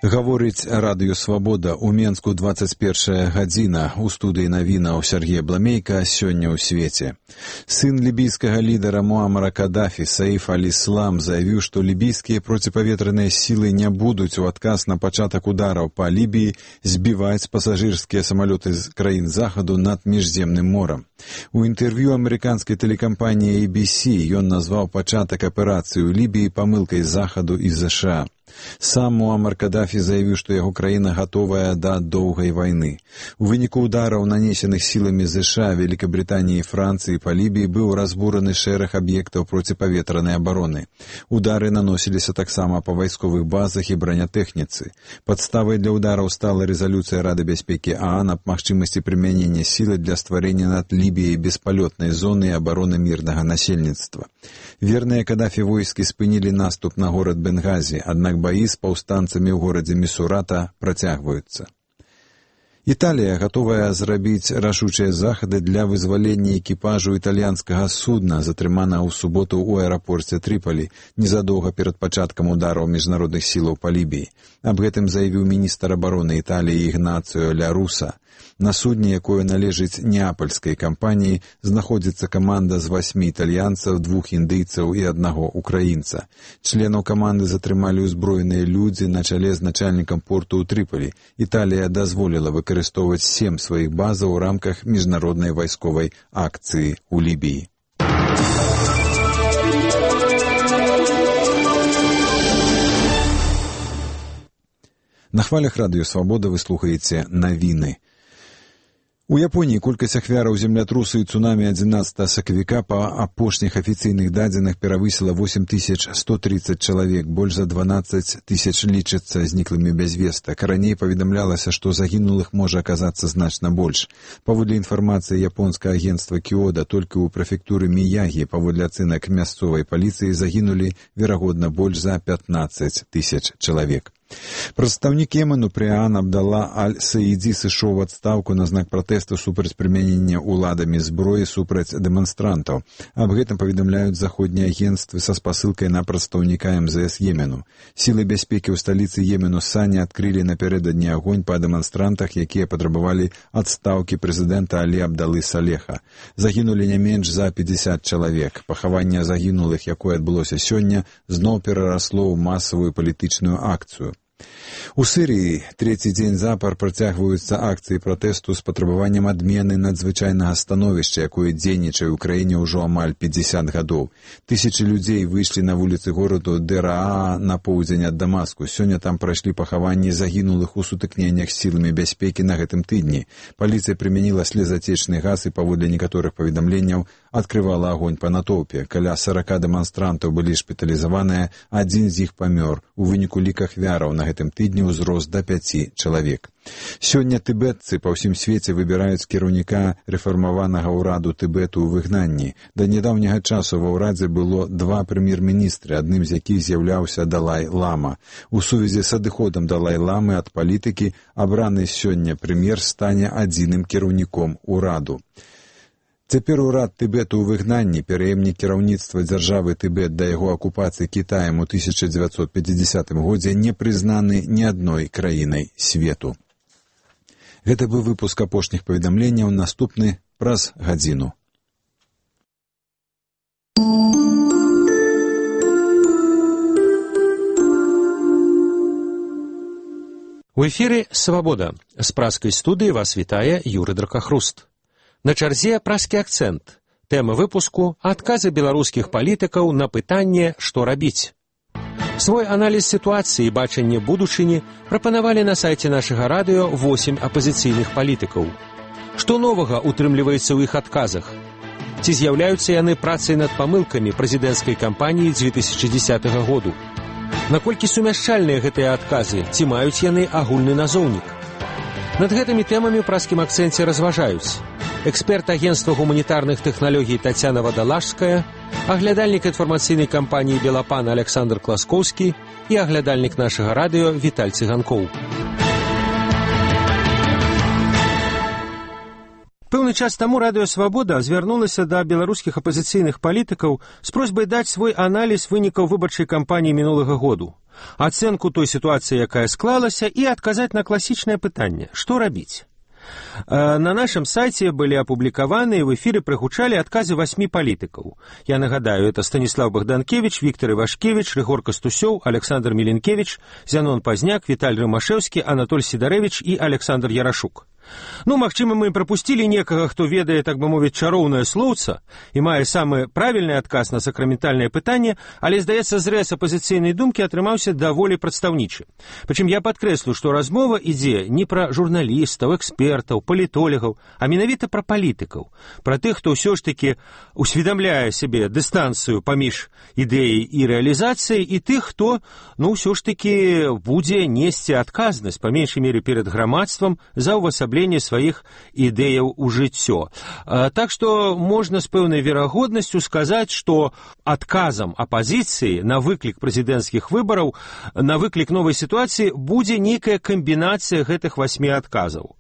Гаворыць радыё «Свабода». У Менску 21 гадзіна. У студыі навінаў Сергей Бламейка. Сёння ў свеце. Сын лібійскага лідара Муамара Каддафі Саиф аль-Ислам заявіў, што лібійскія проціпаветраныя сілы не будуць у адказ на пачатак удараў па Лібіі збіваць пасажырскія самалёты з краін захаду над Міжземным морам. У інтэрв'ю амерыканскай тэлекампаніі ABC ён назваў пачатак аперацыі ў Лібіі памылкай захаду і ЗША. Сам Муамар Каддафі заявіў, што яго краіна гатовая да доўгай вайны. У выніку удараў, нанесеных сіламі ЗША, Великабританіі і Францыі па Лібіі, быў разбураны шэраг аб'ектаў проціпаветранай абароны. Удары наносіліся таксама па вайсковых базах і бранятэхніцы. Падставай для удараў стала рэзалюцыя Рады бяспекі ААН аб магчымасці прымянення сілы для стварэння над Лібіяй беспалётнай зоны і абароны мірнага насельніцтва. Верныя Каддафі войскі спынілі наступ на горад Бенгазі, аднак баі з паўстанцамі ў горадзе Місурата працягваюцца. Італія гатовая зрабіць рашучыя захады для вызвалення экіпажу італьянскага судна, затрыманага ў суботу ў аэрапорце Трыполі, незадоўга перад пачаткам удараў міжнародных сілаў па Лібіі. Аб гэтым заявіў міністр абароны Італіі Ігнацыо Ля Руса. На судне, якое належыць неапальскай кампаніі, знаходзіцца каманда з 8 італьянцаў, 2 індыйцаў і 1 украінца. Членаў каманды затрымалі ўзброеныя людзі на чале з начальнікам порту ў Трыполі. Італія дазволіла выкарыстоўваць 7 сваіх базаў у рамках міжнароднай вайсковай акцыі ў Лібіі. На хвалях радыё «Свабода» вы слухаеце навіны. У Японіі колькасць ахвяраў землятрусу і цунамі 11 сакавіка па апошніх афіцыйных дадзеных перавысіла 8130 чалавек, больш за 12 тысяч лічацца зніклымі без вестак. Раней паведамлялася, што загінулых можа аказацца значна больш. Паводле інфармацыі японскага агенцтва Кіода, толькі ў прэфектуры Міягі, паводле ацэнак мясцовай паліцыі, загінулі, верагодна, больш за 15 тысяч чалавек. Прадстаўнік Йемену пры ААН Абдалла аль-Саідзі сышоў у адстаўку на знак пратэсту супраць прымянення ўладамі зброі супраць дэманстрантаў. Аб гэтым паведамляюць заходнія агенцтвы са спасылкай на прадстаўніка МЗС Йемену. Сілы бяспекі ў сталіцы Йемену Сані адкрылі напярэдадні агонь па дэманстрантах, якія патрабавалі адстаўкі прэзідэнта Алі Абдалы Салеха. Загінулі не менш за 50 чалавек. Пахаванне загінулых, якое адбылося сёння, зноў перарасло ў масавую палітычную акцыю. У Сірыі трэці дзень запар працягваюцца акцыі пратэсту з патрабаваннем адмены надзвычайнага становішча, якое дзейнічае ў краіне ўжо амаль 50 гадоў. Тысячы людзей выйшлі на вуліцы гораду Дэраа на поўдзень ад Дамаску. Сёння там прайшлі пахаванні загінулых у сутыкненнях з сіламі бяспекі на гэтым тыдні. Паліцыя прымяніла слезацечны газ і, паводле некаторых паведамленняў, адкрывала агонь па натоўпе. Каля 40 дэманстрантаў былі шпіталізаваныя, адзін з іх памёр. У выніку лік ахвяраў на гэтым тыдні ўзрос да 5 чалавек. Сёння тыбетцы па ўсім свеце выбіраюць кіраўніка рэфармаванага ўраду Тыбету ў выгнанні. Да нядаўняга часу ва ўрадзе было 2 прэм'ер-міністры, адным з якіх з'яўляўся Далай-лама. У сувязі з адыходам Далай-ламы ад палітыкі абраны сёння прэм'ер стане адзіным кіраўніком ураду. Цяпер урад Тыбету ў выгнанні, пераемнік кіраўніцтва дзяржавы Тыбет да яго акупацыі Кітаем у 1950 годзе, не прызнаны ні адной краінай свету. Гэта быў выпуск апошніх паведамленняў, наступны праз гадзіну. У эфіры «Свабода». З празкай студыі вас вітае Юры Дракахруст. На чарзе празкі акцэнт. Тэма выпуску – адказы беларускіх палітыкаў на пытанне «Што рабіць?». Свой аналіз сітуацыі і бачанне будучыні прапанавалі на сайце нашага радыё 8 апазіцыйных палітыкаў. Што новага утрымліваецца ў іх адказах? Ці з'яўляюцца яны працай над памылкамі прэзідэнцкай кампаніі 2010 году? Наколькі сумяшчальныя гэтыя адказы, ці маюць яны агульны назоўнік? Над гэтымі тэмамі ў празкім акцэнце разважаюць эксперт агенцтва гуманітарных тэхналогій Тацяна Вадалашская, аглядальнік інфармацыйнай кампаніі «Белапан» Александр Класкоўскі і аглядальнік нашага радыё Віталь Цыганкоў. Пэўны час таму радыё «Свабода» звярнулася да беларускіх апазіцыйных палітыкаў з просьбай даць свой аналіз вынікаў выбарчай кампаніі мінулага году, ацэнку той сітуацыі, якая склалася, і адказаць на класічнае пытанне: што рабіць? На нашем сайте были опубликованы и в эфире прогучали отказы 8 политиков. Я нагадаю, это Станислав Богданкевич, Виктор Ивашкевич, Рыгор Костусёў, Александр Миленкевич, Зянон Пазняк, Виталий Рымашэўскі, Анатоль Сидарэвич и Александр Ярашук. Магчыма, мы прапусцілі некага, хто ведае, так бы мовіць, чароўнае слоўца і мае самы правільны адказ на сакраментальнае пытанне, але, здаецца, зрэз апазіцыйнай думкі атрымаўся даволі прадстаўнічы. Прычым я падкрэслю, што размова ідзе не пра журналістаў, экспертаў, палітолагаў, а менавіта пра палітыкаў, пра тых, хто ўсё ж такі усведамляе сябе дыстанцыю паміж ідэяй і рэалізацыяй, і тых, хто, ўсё ж такі будзе несці адказнасць, па меншай мере, перад грамадствам за ўвасабленне сваіх ідэяў у жыццё. Так што можна з пэўнай верагоднасцю сказаць, што адказам апазіцыі на выклік прэзідэнцкіх выбараў, на выклік новай сітуацыі будзе нейкая камбінацыя гэтых 8 адказаў.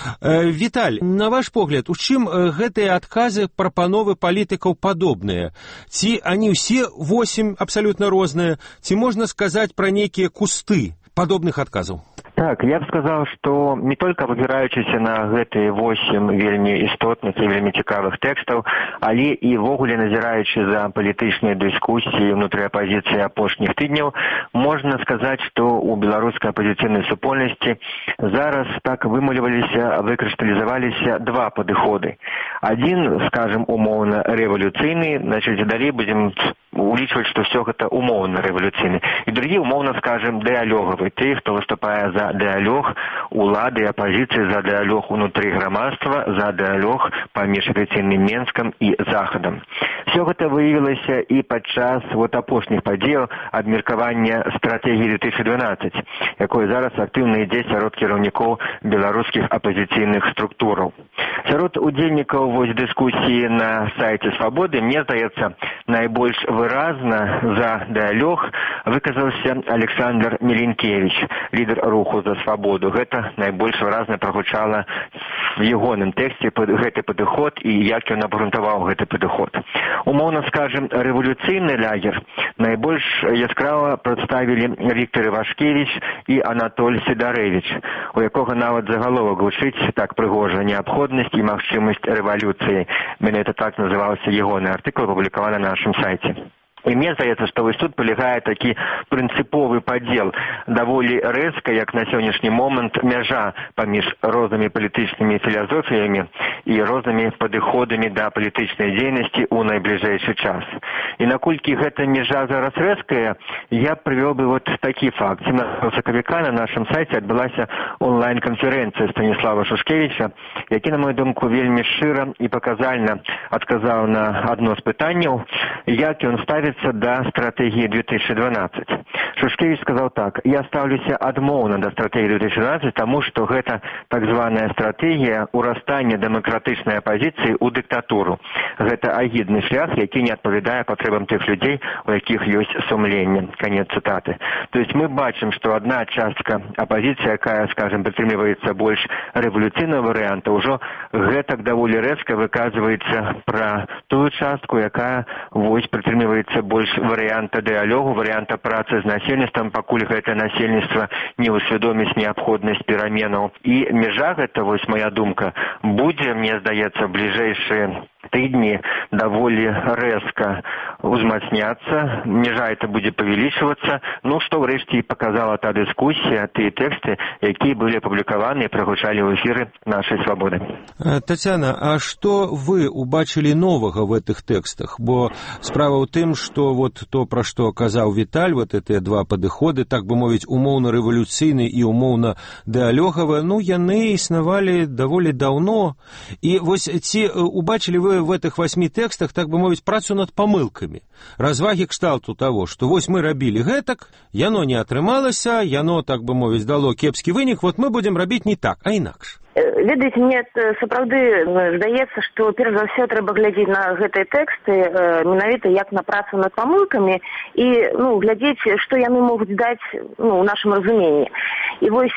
Віталь, на ваш погляд, у чым гэтыя адказы, прапановы палітыкаў падобныя? Ці они ўсе 8 абсалютна розныя, ці можна сказаць пра нейкія кусты падобных адказаў? Так, я б сказаў, што не толькі выбіраючыся на гэтыя 8 вельмі істотных і вельмі цікавых тэкстаў, але і ввогуле назіраючы за палітычнай дыскусіяй ўнутры апазіцыі апошніх тыдняў, можна сказаць, што ў беларускай апазіцыйнай супольнасці зараз так вымаліваліся, выкрышталізаваліся 2 падыходы. Адзін, скажем, умоўна рэвалюцыйны, значыць, далей будзем улічваць, што ўсё гэта умоўна рэвалюцыйны. І другі, умоўна, скажем, дыялогавы, ты, хто выступае за дыялог улады і апазіцыі, за дыялог унутры грамадства, за дыялог паміж афіцыйным Менскам і Захадам. Все гэта выявілася і падчас апошніх падзеяў абмеркавання стратэгіі 2012, якое зараз актыўна ідзе сярод кіраўнікоў беларускіх апазіцыйных структураў. Сярод удзельнікаў дыскусіі на сайце «Свабоды», мне здаецца, найбольш выразна за дыялог выказаўся Александр Миленкевич, лідар руху за свабоду. Гэта найбольш выразна прагучала в ягоным тэксце гэты падыход і як ён абгрунтаваў гэты падыход. Умоўна скажем, рэвалюцыйны лагер найбольш яскрава прадставілі Віктор Івашкевич і Анатоль Сидарэвич, у якога нават загаловак гучыць так прыгожа: неабходнасць і магчымасць рэвалюцыі. Менавіта так называўся ягоны артыкул, апублікаваны на нашым сайце. І мне здаецца, што вось тут палягае такі прынцыповы падзел, даволі рэзка, як на сённяшні момант, мяжа паміж рознымі палітычнымі філасофіямі і рознымі падыходамі да палітычнай дзейнасці ў найбліжэйшы час. І наколькі гэта мяжа зараз рэзкая, я прывёў бы такі факт. 17 сакавіка на нашым сайце адбылася онлайн-канферэнцыя Станіслава Шушкевіча, які, на мою думку, вельмі шчыра і паказальна адказаў на адно з пытанняў, як ён ставіцца да стратегии 2012. Шушкевич сказал так: «Я ставлюся адмоўна да стратегии 2012, тому что гэта так званая стратегия урастання дэмакратычнай апозіцыі ў дыктатуру. Гэта агідны шлях, які не адпавядае патрэбам тых людзей, у якіх ёсць сумленне». Конец цитаты. То есть мы бачым, что одна частка апозіцыі, якая, скажем, прытрымліваецца больш рэвалюцыйнага варыянта, ўжо гэтак даволі рэзка выказваецца пра тую частку, якая прытрымліваецца больш варыянта дыялогу, варыянта працы з насельніцтвам, пакуль гэта насельніцтва не ўсвядоміць неабходнасць пераменаў. І мяжа гэта, моя думка, будзе, мне здаецца, бліжэйшыя тыдні даволі рэзка узмацняцца, мяжа это будзе павялічвацца, што ўрэшце і паказала та дыскусія, тыя тэксты, якія былі апублікаваны і прагучалі ў эфіры нашай свабоды. Тацяна, а што вы убачылі новага в этих тэкстах? Бо справа ў тым, што то, пра што казаў Віталь, гэтыя 2 падыходы, так бы мовіць, умоўна-рэвалюцыйны і умоўна-дыялогавы, яны існавалі даволі даўно. І ці убачылі вы в этих 8 текстах, так бы мовить, працу над помылками. Разваги кшталту того, что мы рабілі гэтак, яно не атрымалася, яно, так бы мовить, дало кепскі вынік, мы будем рабіць не так, а інакш. Ведаеце, мне сапраўды здаецца, што перш за ўсё трэба глядзець на гэтыя тэксты менавіта як на працу над памылкамі і глядзець, што яны могуць даць у нашым разуменні. І вось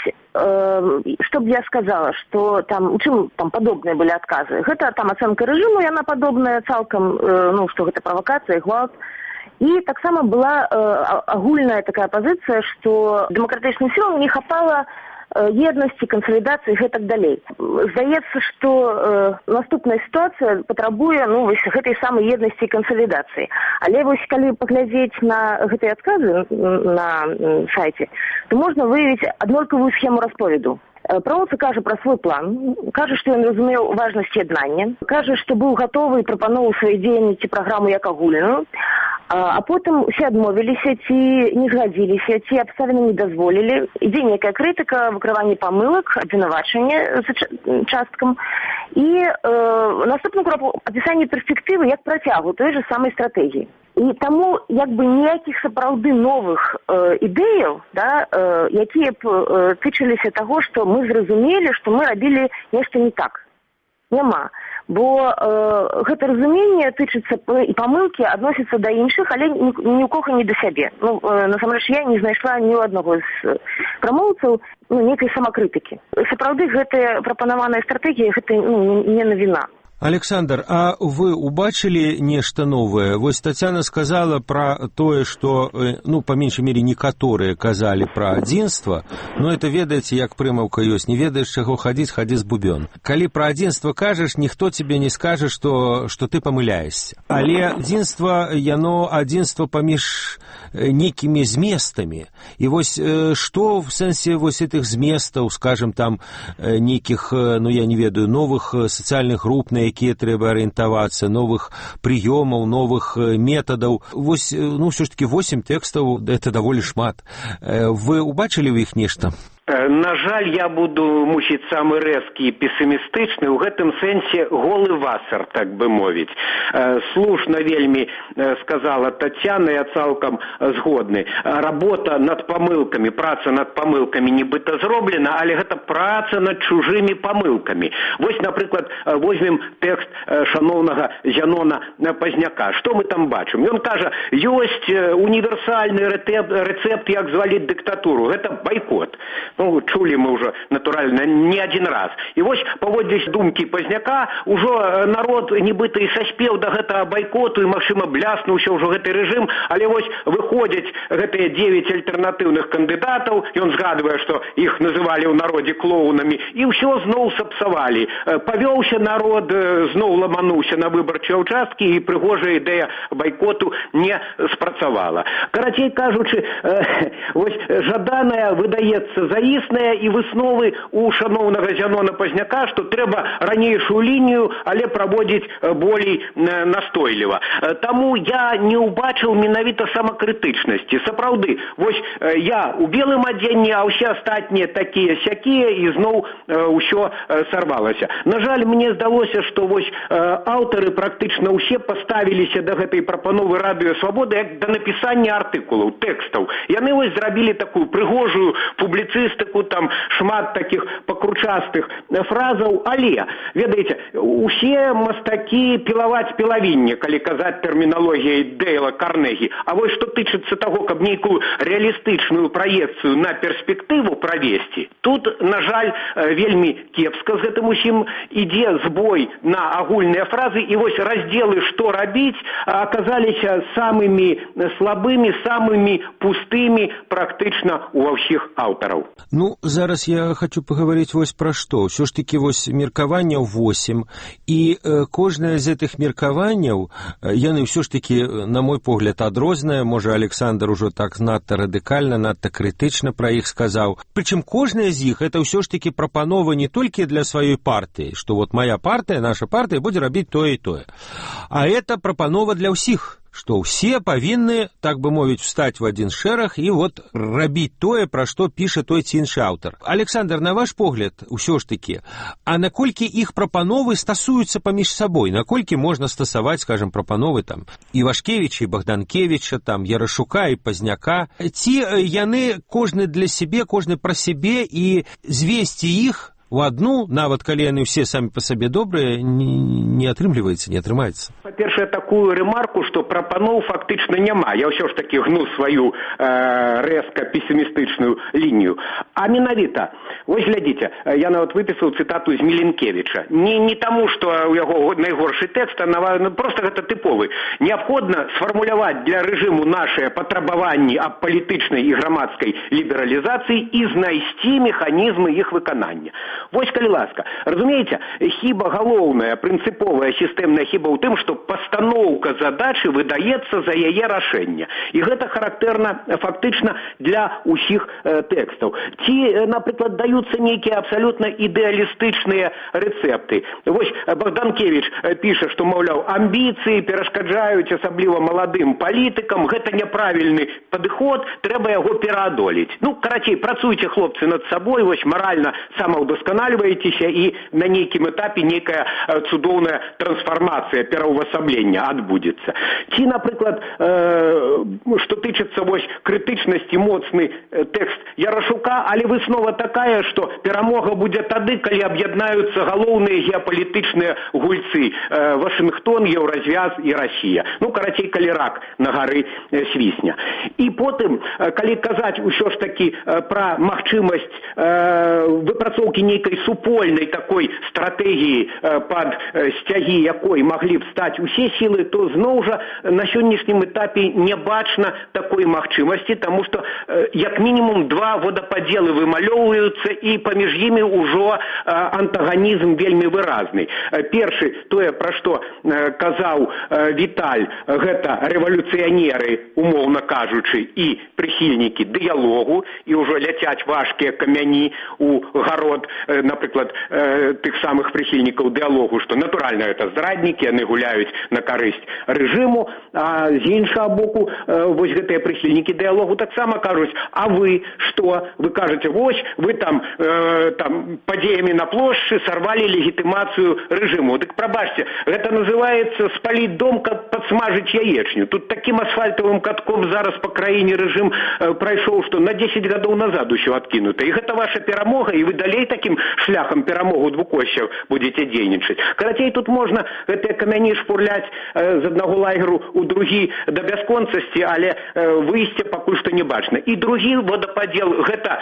што б я сказала, што там у чым там падобныя былі адказы. Гэта там ацэнка рэжыму, яна падобная цалкам, што гэта правакацыя, гвалт. І таксама была агульная такая пазіцыя, што дэмакратычным сілам не хапала еднасці, кансалідацыі і гэтак далей. Здаецца, што наступная сітуацыя патрабуе гэтай самай еднасці і кансалідацыі. Але вось калі паглядзець на гэтыя адказы на сайце, то можна выявіць аднолькавую схему расповеду. Прамоўца кажа пра свой план, кажа, што ён разумеў важнасць яднання, кажа, што быў гатовы і прапановаў свае дзеянні праграму як агульную, а потым усе адмовіліся ці не згадзіліся, ці абставіны не дазволілі. Ідзе некая крытыка, выкрыванне памылак, абвінавачанне за часткам. І наступны крок – апісанне перспектывы як працягу той же самай стратэгіі. І таму ніякіх сапраўды новых ідэяў, якія б тычыліся таго, што мы зразумелі, што мы рабілі нешта не так. Няма. Бо гэта разуменне тычыцца і памылкі адносіцца да іншых, але ні ў кога не да сябе. Насамрэч, я не знайшла ні ў аднаго з прамоўцаў нейкай самакрытыкі. Сапраўды, гэтая прапанаваная стратэгія, гэта не навіна. Александр, а вы убачылі нешта новае? Вось Тацяна сказала пра тое, што, па меншай мере, некаторыя казалі пра адзінства, но это ведаеце, як прымаўка ёсць, не ведаеш, чаго хадзіць, хадзі з бубён. Калі пра адзінства кажаш, ніхто тебе не скажа, што ты памыляешся. Але адзінства, яно адзінства паміж некімі зместамі. І вось што в сэнсе вось этих зместаў, скажем, там, нейкіх, я не ведаю, новых сацыяльных груп, на якія трэба арыентавацца, новых прыёмаў, новых метадаў. Вось, ўсё ж таки 8 тэкстаў, это даволі шмат. Вы убачылі ў іх нешта? На жаль, я буду, мусіць, самы рэзкі і песімістычны, у гэтым сэнсе голы васар, так бы мовіць. Слушна вельмі сказала Тацяна, я цалкам згодны. Работа над памылкамі, праца над памылкамі нібыта зроблена, але гэта праца над чужымі памылкамі. Вось, напрыклад, возьмем тэкст шаноўнага Зянона Пазняка. Што мы там бачым? Ён кажа, ёсць універсальны рэцэпт, як зваліць дыктатуру. Гэта байкот. Чулі мы ўжо, натуральна, не адзін раз. І вось, паводле думкі Пазняка, ужо народ нібыта і саспеў да гэтага байкоту, і, магчыма, бляснуўся ўжо гэты рэжым, але вось выходзяць гэтыя 9 альтэрнатыўных кандыдатаў, ён згадвае, што іх называлі ў народзе клоунамі, і ўсё зноў сапсавалі. Павёўся народ, зноў ламануўся на выбарчыя ўчасткі, і прыгожая ідэя байкоту не спрацавала. Карацей кажучы, вось жаданае выдаецца заісная, і высновы у шаноўнага Зянона Пазняка, што трэба ранейшую лінію, але праводзіць болей настойліва. Таму я не ўбачыў менавіта самакрытычнасці. Сапраўды, вось я у белым адзенні, а ўсе астатнія такія-сякія, і зноў ўсё сарвалася. На жаль, мне здалося, што вось аўтары практычна ўсе паставіліся да гэтай прапановы Радыё Свабода як да напісання артыкулаў, тэкстаў. Яны вось зрабілі такую прыгожую публіцыстыку, там шмат такіх пакручастых фразаў, але, ведаеце, усе мастакі пілаваць пілавінне, калі казаць тэрміналогіяй Дейла Карнегі. А вось што тычыцца таго, каб нейкую рэалістычную праекцыю на перспектыву правесці, тут, на жаль, вельмі кепска з гэтым усім ідзе збой на агульныя фразы, і вось раздзелы «Што рабіць» аказаліся самымі слабымі, самымі пустымі практычна ува ўсіх аўтараў. Зараз я хочу паговорыць вось пра што. Ўсё ж такі вось меркаванняў 8, і кожнае з гэтых меркаванняў, яны ўсё ж такі, на мой погляд, адрозныя. Можа, Александр ужо так надта радыкальна, надта крытычна пра іх сказаў. Прычым кожная з іх это ўсё ж такі прапанова не толькі для сваёй партыі, што вот моя партыя, наша партыя будзе рабіць тое і тое. А это прапанова для ўсіх, што ўсе павінны, так бы мовіць, встаць в адзін шэраг і вот рабіць тое, пра што піша той ці іншы аўтар. Александр, на ваш погляд, усё ж такі, а наколькі іх прапановы стасуюцца паміж сабой? Наколькі можна стасаваць, скажем, прапановы там Івашкевіча і Богданкевіча, там Ярашука і Пазняка? Ці яны кожны для сябе, кожны пра сябе, і звесці іх у адну, нават калі яны ўсе самі па сабе добрыя, не атрымліваецца, не атрымаецца. Па-першае, такую ремарку, што прапаноў фактычна няма. Я ўсё ж такі гну сваю рэзка пессімістычную лінію. А менавіта, вось глядзіце, я нават выпісаў цытату з Міленкевіча. Не таму, што ў яго найгоршы тэкст, а просто гэта тыповы. Неабходна сфармуляваць для рэжыму нашыя патрабаванні аб палітычнай і грамадскай лібералізацыі і знайсці механізмы іх выканання. Вось, калі ласка. Разумееце, хіба галоўная, прынцыповая сістэмная хіба ў тым, што пастаноўка задачы выдаецца за яе рашэнне. І гэта характэрна фактычна для ўсіх тэкстаў. Ці, напрыклад, даюцца нейкія абсалютна ідэалістычныя рэцэпты. Вось Богданкевич піша, што, маўляў, амбіцыі перашкаджаюць асабліва маладым палітыкам, гэта няправільны падыход, трэба яго пераадолець. Ну, карацей, працуйце, хлопцы, над сабой, вось маральна самаўдасканальваецеся і на нейкім этапе нейкая цудоўная трансфармацыя, пераўвасаблення адбудзецца. Ці, напрыклад, што тычыцца вось крытычнасці, моцны тэкст Ярашука, але выснова такая, што перамога будзе тады, калі аб'яднаюцца галоўныя геапалітычныя гульцы Вашынгтон, Еўразвяз і Расія. Ну, карацей, калі рак на гары свісня. І потым, калі казаць усё ж такі пра магчымасць выпрацоўкі нейкай супольнай такой стратэгіі, пад сцягі якой маглі б стаць усе сілы, то зноў жа на сённяшнім этапе не бачна такой магчымасці, таму што як мінімум два водападзелы вымалёўваюцца і паміж імі ўжо антаганізм вельмі выразны. Першы, тое, пра што казаў Віталь, гэта рэвалюцыянеры, умоўна кажучы, і прыхільнікі дыялогу, і ўжо ляцяць важкія камяні у гарод, напрыклад, тых самых прыхільнікаў дыялогу, што натуральна гэта здраднікі, яны гуляюць на карысць рэжыму, а з іншага боку, вось гэтыя прыхільнікі дыялогу таксама кажуць, а вы што? Вы кажаце, вось, вы там падзеямі на плошчы сарвалі легітымацыю рэжыму. Дык прабачце, гэта называецца спаліць дом, каб падсмажыць яечню. Тут такім асфальтавым катком зараз па краіне рэжым прайшоў, што на 10 гадоў назад усё адкінута. І гэта ваша перамога, і вы далей такім шляхам перамогу двукосцяў будзеце дзейнічаць. Карацей, тут можна гэтыя камяні шпурляць з аднаго лагеру ў другі да бясконцасці, але выйсця пакуль што не бачна. І другі водападзел — гэта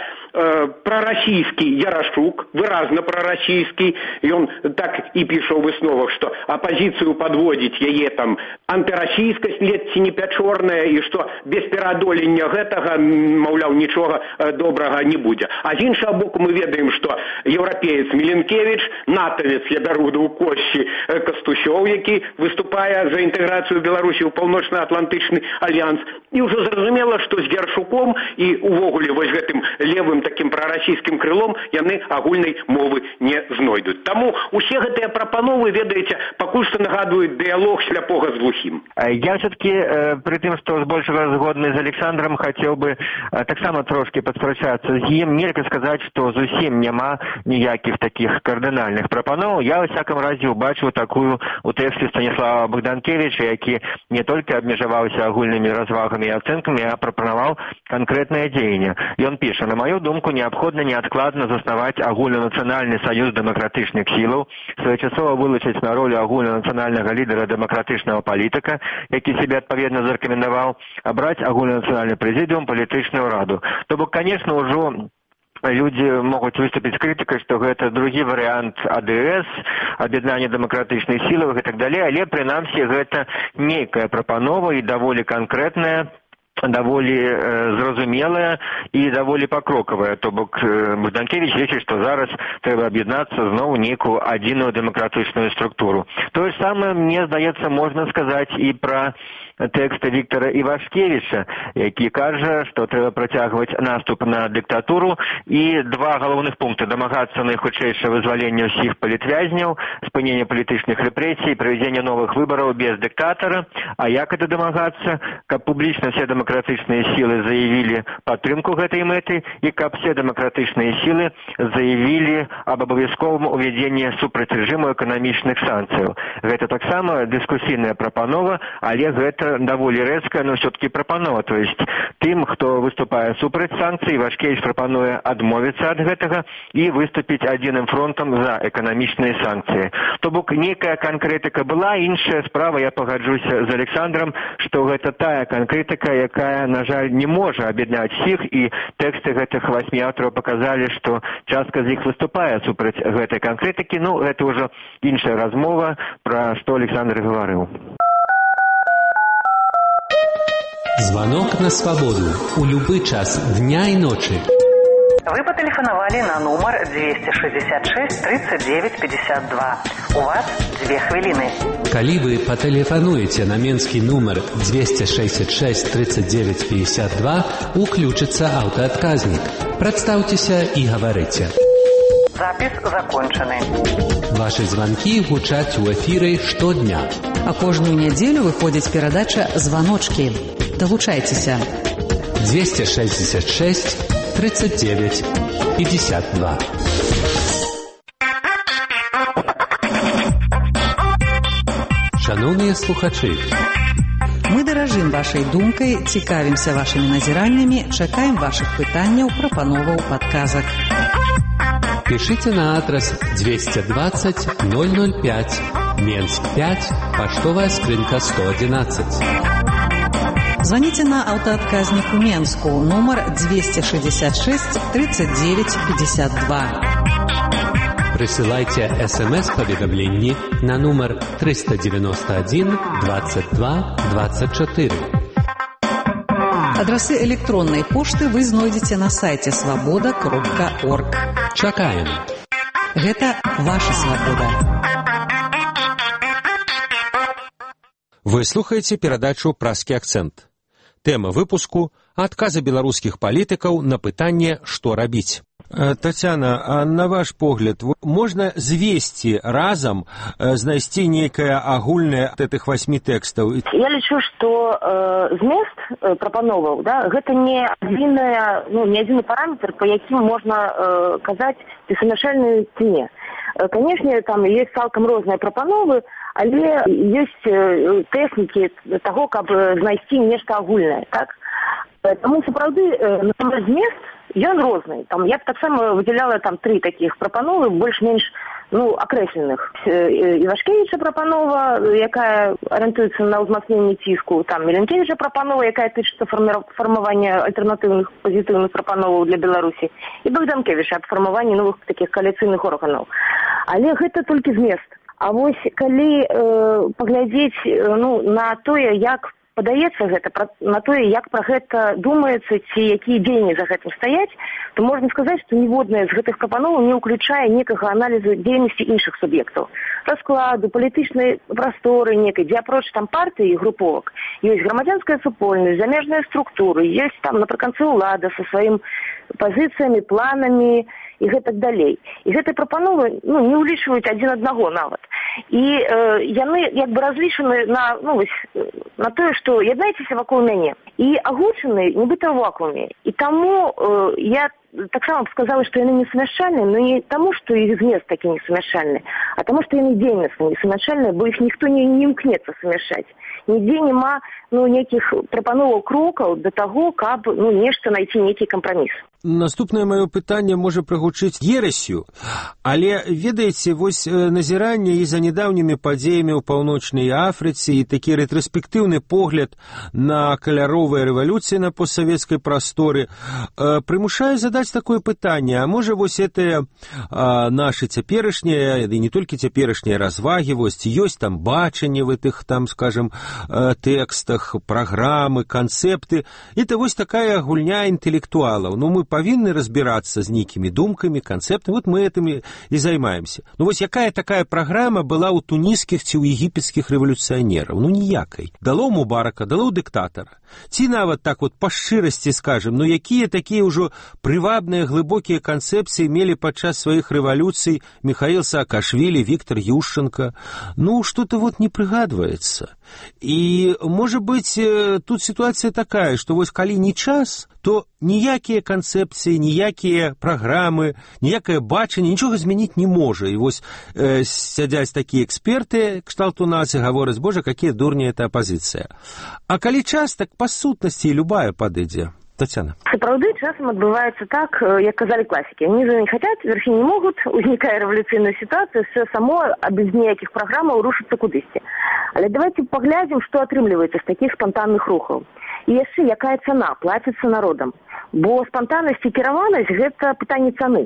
прарасійскі Ярашук, выразна прарасійскі. Ён так і піша ў высновах, што апазіцыю падводзіць яе там антырасійскасць ледзь ці не пячорная, і што без пераадолення гэтага, маўляў, нічога добрага не будзе. А з іншага боку мы ведаем, што еўрапеец Міленкевіч, натавец, я бяру ў косці Кастусёў, які выступае за інтэграцыю Беларусі ў паўночна-атлантычны альянс. І ўжо зразумела, што з Ярашуком і увогуле вось гэтым левым такім прарасійскім крылом яны агульнай мовы не знойдуць. Таму усе гэтыя прапановы, ведаеце, пакуль што нагадваюць дыялог сляпога з глухім. Я все-таки при тым, што збольшага згодны з Александром, хацеў бы таксама трошки падспрачацца з ім. Нельга сказаць, што зусім няма ніякіх такіх кардынальных прапаноў. Я, во всяком разе, убачыў такую у тэксце Станіслава Богданкевича, які не толькі абмежаваўся агульнымі развагамі і ацэнкамі, а прапанаваў канкрэтнае дзеянне. Ён піша: на маю думку, неабходна неадкладна заснаваць агульнанацыянальны саюз дэмакратычных сілаў, своечасова вылучыць на ролю агульнанацыянальнага лідара дэмакратычнага палітыка, які себе адпаведна зарэкамендаваў, абраць агульнанацыянальны прэзідыум, палітычную раду. То бок, конечно, ўжо людзі могуць выступіць з крытыкай, што гэта другі варыянт АДС, аб'яднання дэмакратычных сілаў і так далей, але прынамсі гэта нейкая прапанова і даволі канкрэтная, даволі зразумелая і даволі пакрокавая. То бок Богданкевич лічыць, што зараз трэба аб'яднацца зноў нейкую адзіную дэмакратычную структуру. Тое ж самае, мне здаецца, можна сказаць і пра тэксты Віктора Івашкевіча, які кажа, што трэба працягваць наступ на дыктатуру, і два галоўных пункты: дамагацца найхутчэйшае вызвалення ўсіх палітвязняў, спынення палітычных рэпрэсій, правядзення новых выбараў без дыктатара. А як гэта дамагацца? Каб публічна все дэмакратычныя сілы заявілі падтрымку гэтай мэты, і каб все дэмакратычныя сілы заявілі аб абавязковым увядзенні супраць рэжыму эканамічных санкцыяў. Гэта таксама дыскусійная прапанова, але гэта гэта даволі рэзкая, но все-таки прапанова. То есть тым, хто выступае супраць санкцый, Івашкевіч прапануе адмовіцца ад гэтага і выступіць адзіным фронтам за эканамічныя санкцыі. То бок нейкая канкрэтыка была, іншая справа, я пагаджуся з Александром, што гэта тая канкрэтыка, якая, на жаль, не можа аб'яднаць всіх, і тэксты гэтых 8 аўтараў паказалі, што частка з іх выступае супраць гэтай канкрэтыкі. Ну, гэта ўжо іншая размова, пра што Александр гаварыў. Звонок на свободу. У любы час дня и ночи. Вы потелефоновали на номер 266 39 52. У вас 2 хвилины. Калі вы патэлефануеце на менскі нумар 266 39 52, уключыцца аўтаадказнік. Прадстаўцеся і гаварыце. Запись закончены. Ваши звонки гучаць у эфіры штодня. А кожную нядзелю выходзіць перадача «Званочкі». Далучайцеся. 266 39 52. Шановныя слухачы, мы даражым вашай думкай, цікавімся вашымі назіраннямі, чакаем вашых пытанняў, прапановаў, падказак. Пишите на адрес 220 005, Менск 5, поштовая скрынка 111. Звоните на аўтаадказнік у Менску, номер 266 39 52. Присылайте СМС-поведомления на номер 391 22 24. Адрасы электронной пошты вы знойдзеце на сайце свобода.орг. Чакаем. Гэта ваша свабода. Вы слухаеце перадачу «Праскі акцэнт». Тэма выпуску – адказы беларускіх палітыкаў на пытанне «Што рабіць?». Тацяна, а на ваш погляд, можна звесці разам, знайсці нейкае агульнае ад гэтых 8 тэкстаў? Я лічу, што змест прапановаў, да, гэта не адзіны параметр, па якім можна казаць, ці сумяшальны ці не. Канешне, там ёсць цалкам розныя прапановы, але ёсць тэхнікі таго, каб знайсці нешта агульнае, так? Таму сапраўды змест ён розны. Там я б таксама выдзяляла там 3 такіх прапановы, больш-менш акрэсленых. Івашкевіча прапанова, якая арыентуецца на ўзмацненне ціску, там Міленкевіча прапанова, якая тычыцца фармавання альтэрнатыўных пазітыўных прапановаў для Беларусі, і Богданкевіча аб фармаванні новых такіх кааліцыйных органаў. Але гэта толькі змест. А вось калі паглядзець на тое, як падаецца гэта, на тое, як пра гэта думаецца, ці якія дзеянні за гэтым стаяць, то можна сказаць, што ніводная з гэтых прапановаў не ўключае некага аналізу дзейнасці іншых суб'ектаў. Раскладу, палітычнай прасторы некай, дзе апроч там партыі і груповак, ёсць грамадзянская супольнасць, замежныя структуры, ёсць там, напрыканцы, ўлада са сваім пазіцыямі, планамі і гэтак далей. І гэтыя прапановы не ўлічваюць адзін аднаго нават. І яны як бы разлічаны на тое, што яднайцеся вакол мяне. І агучаны нібыта ў вакууме. І таму я таксама б сказала, што яны несумяшчальныя, но не таму, што іх змест такі несумяшчальны, а таму, што яны дзейнасна несумяшчальныя, бо іх ніхто не імкнецца сумяшчаць. Нідзе няма нейкіх прапановаў крокаў да таго, каб нешта знайсці нейкі кампраміс. Наступнае маё пытанне можа прагучыць ерасю, але ведаеце, вось назіранне і за нядаўнімі падзеямі ў Паўночнай Афрыцы і такі рэтраспектыўны погляд на каляровыя рэвалюцыі на постсавецкай прасторы прымушае задаць такое пытанне, а можа вось гэтыя нашы цяперашнія, і не толькі цяперашнія развагі, вось ёсць там бачанне в гэтых там, скажем, тэкстах, праграмы, канцэпты, это вось такая гульня інтэлектуалаў. Мы павінны разбірацца з нейкімі думкамі, канцэптамі, вот мы этим і займаемся. Вось якая такая праграма была ў туніскіх ці ў егіпецкіх рэвалюцыянераў? Ніякай. Дало Мубарака, дало дыктатара. Ці нават так вот па шчырасці скажем, якія такія ўжо прыватныя маштабныя глыбокія канцэпцыі мелі падчас сваіх рэвалюцый Михаил Саакашвили, Виктор Ющенко. Ну, что-то вот не прыгадваецца. І, можа быць, тут сітуацыя такая, што вось калі не час, то ніякія канцэпцыі, ніякія праграмы, ніякае бачанне, нічога змяніць не можа. І вось сядзяць такія эксперты, кшталту нас, і гавораць, боже, какие дурні это апозіцыя. А калі час, так па сутнасці любая падыдзе. Татьяна. Сапраўды, часам адбываецца так, як казалі класікі. Нізы не хотят, верхі не могут, узнікае рэвалюцыйная сітуацыя, все само без ніякіх праграмаў рушыцца кудысьці. Але давайте паглядзім, што атрымліваецца з такіх спантанных рухаў. І яшчэ якая цана плаціцца народам. Бо спантаннасць і кіраванасць – гэта пытанне цаны.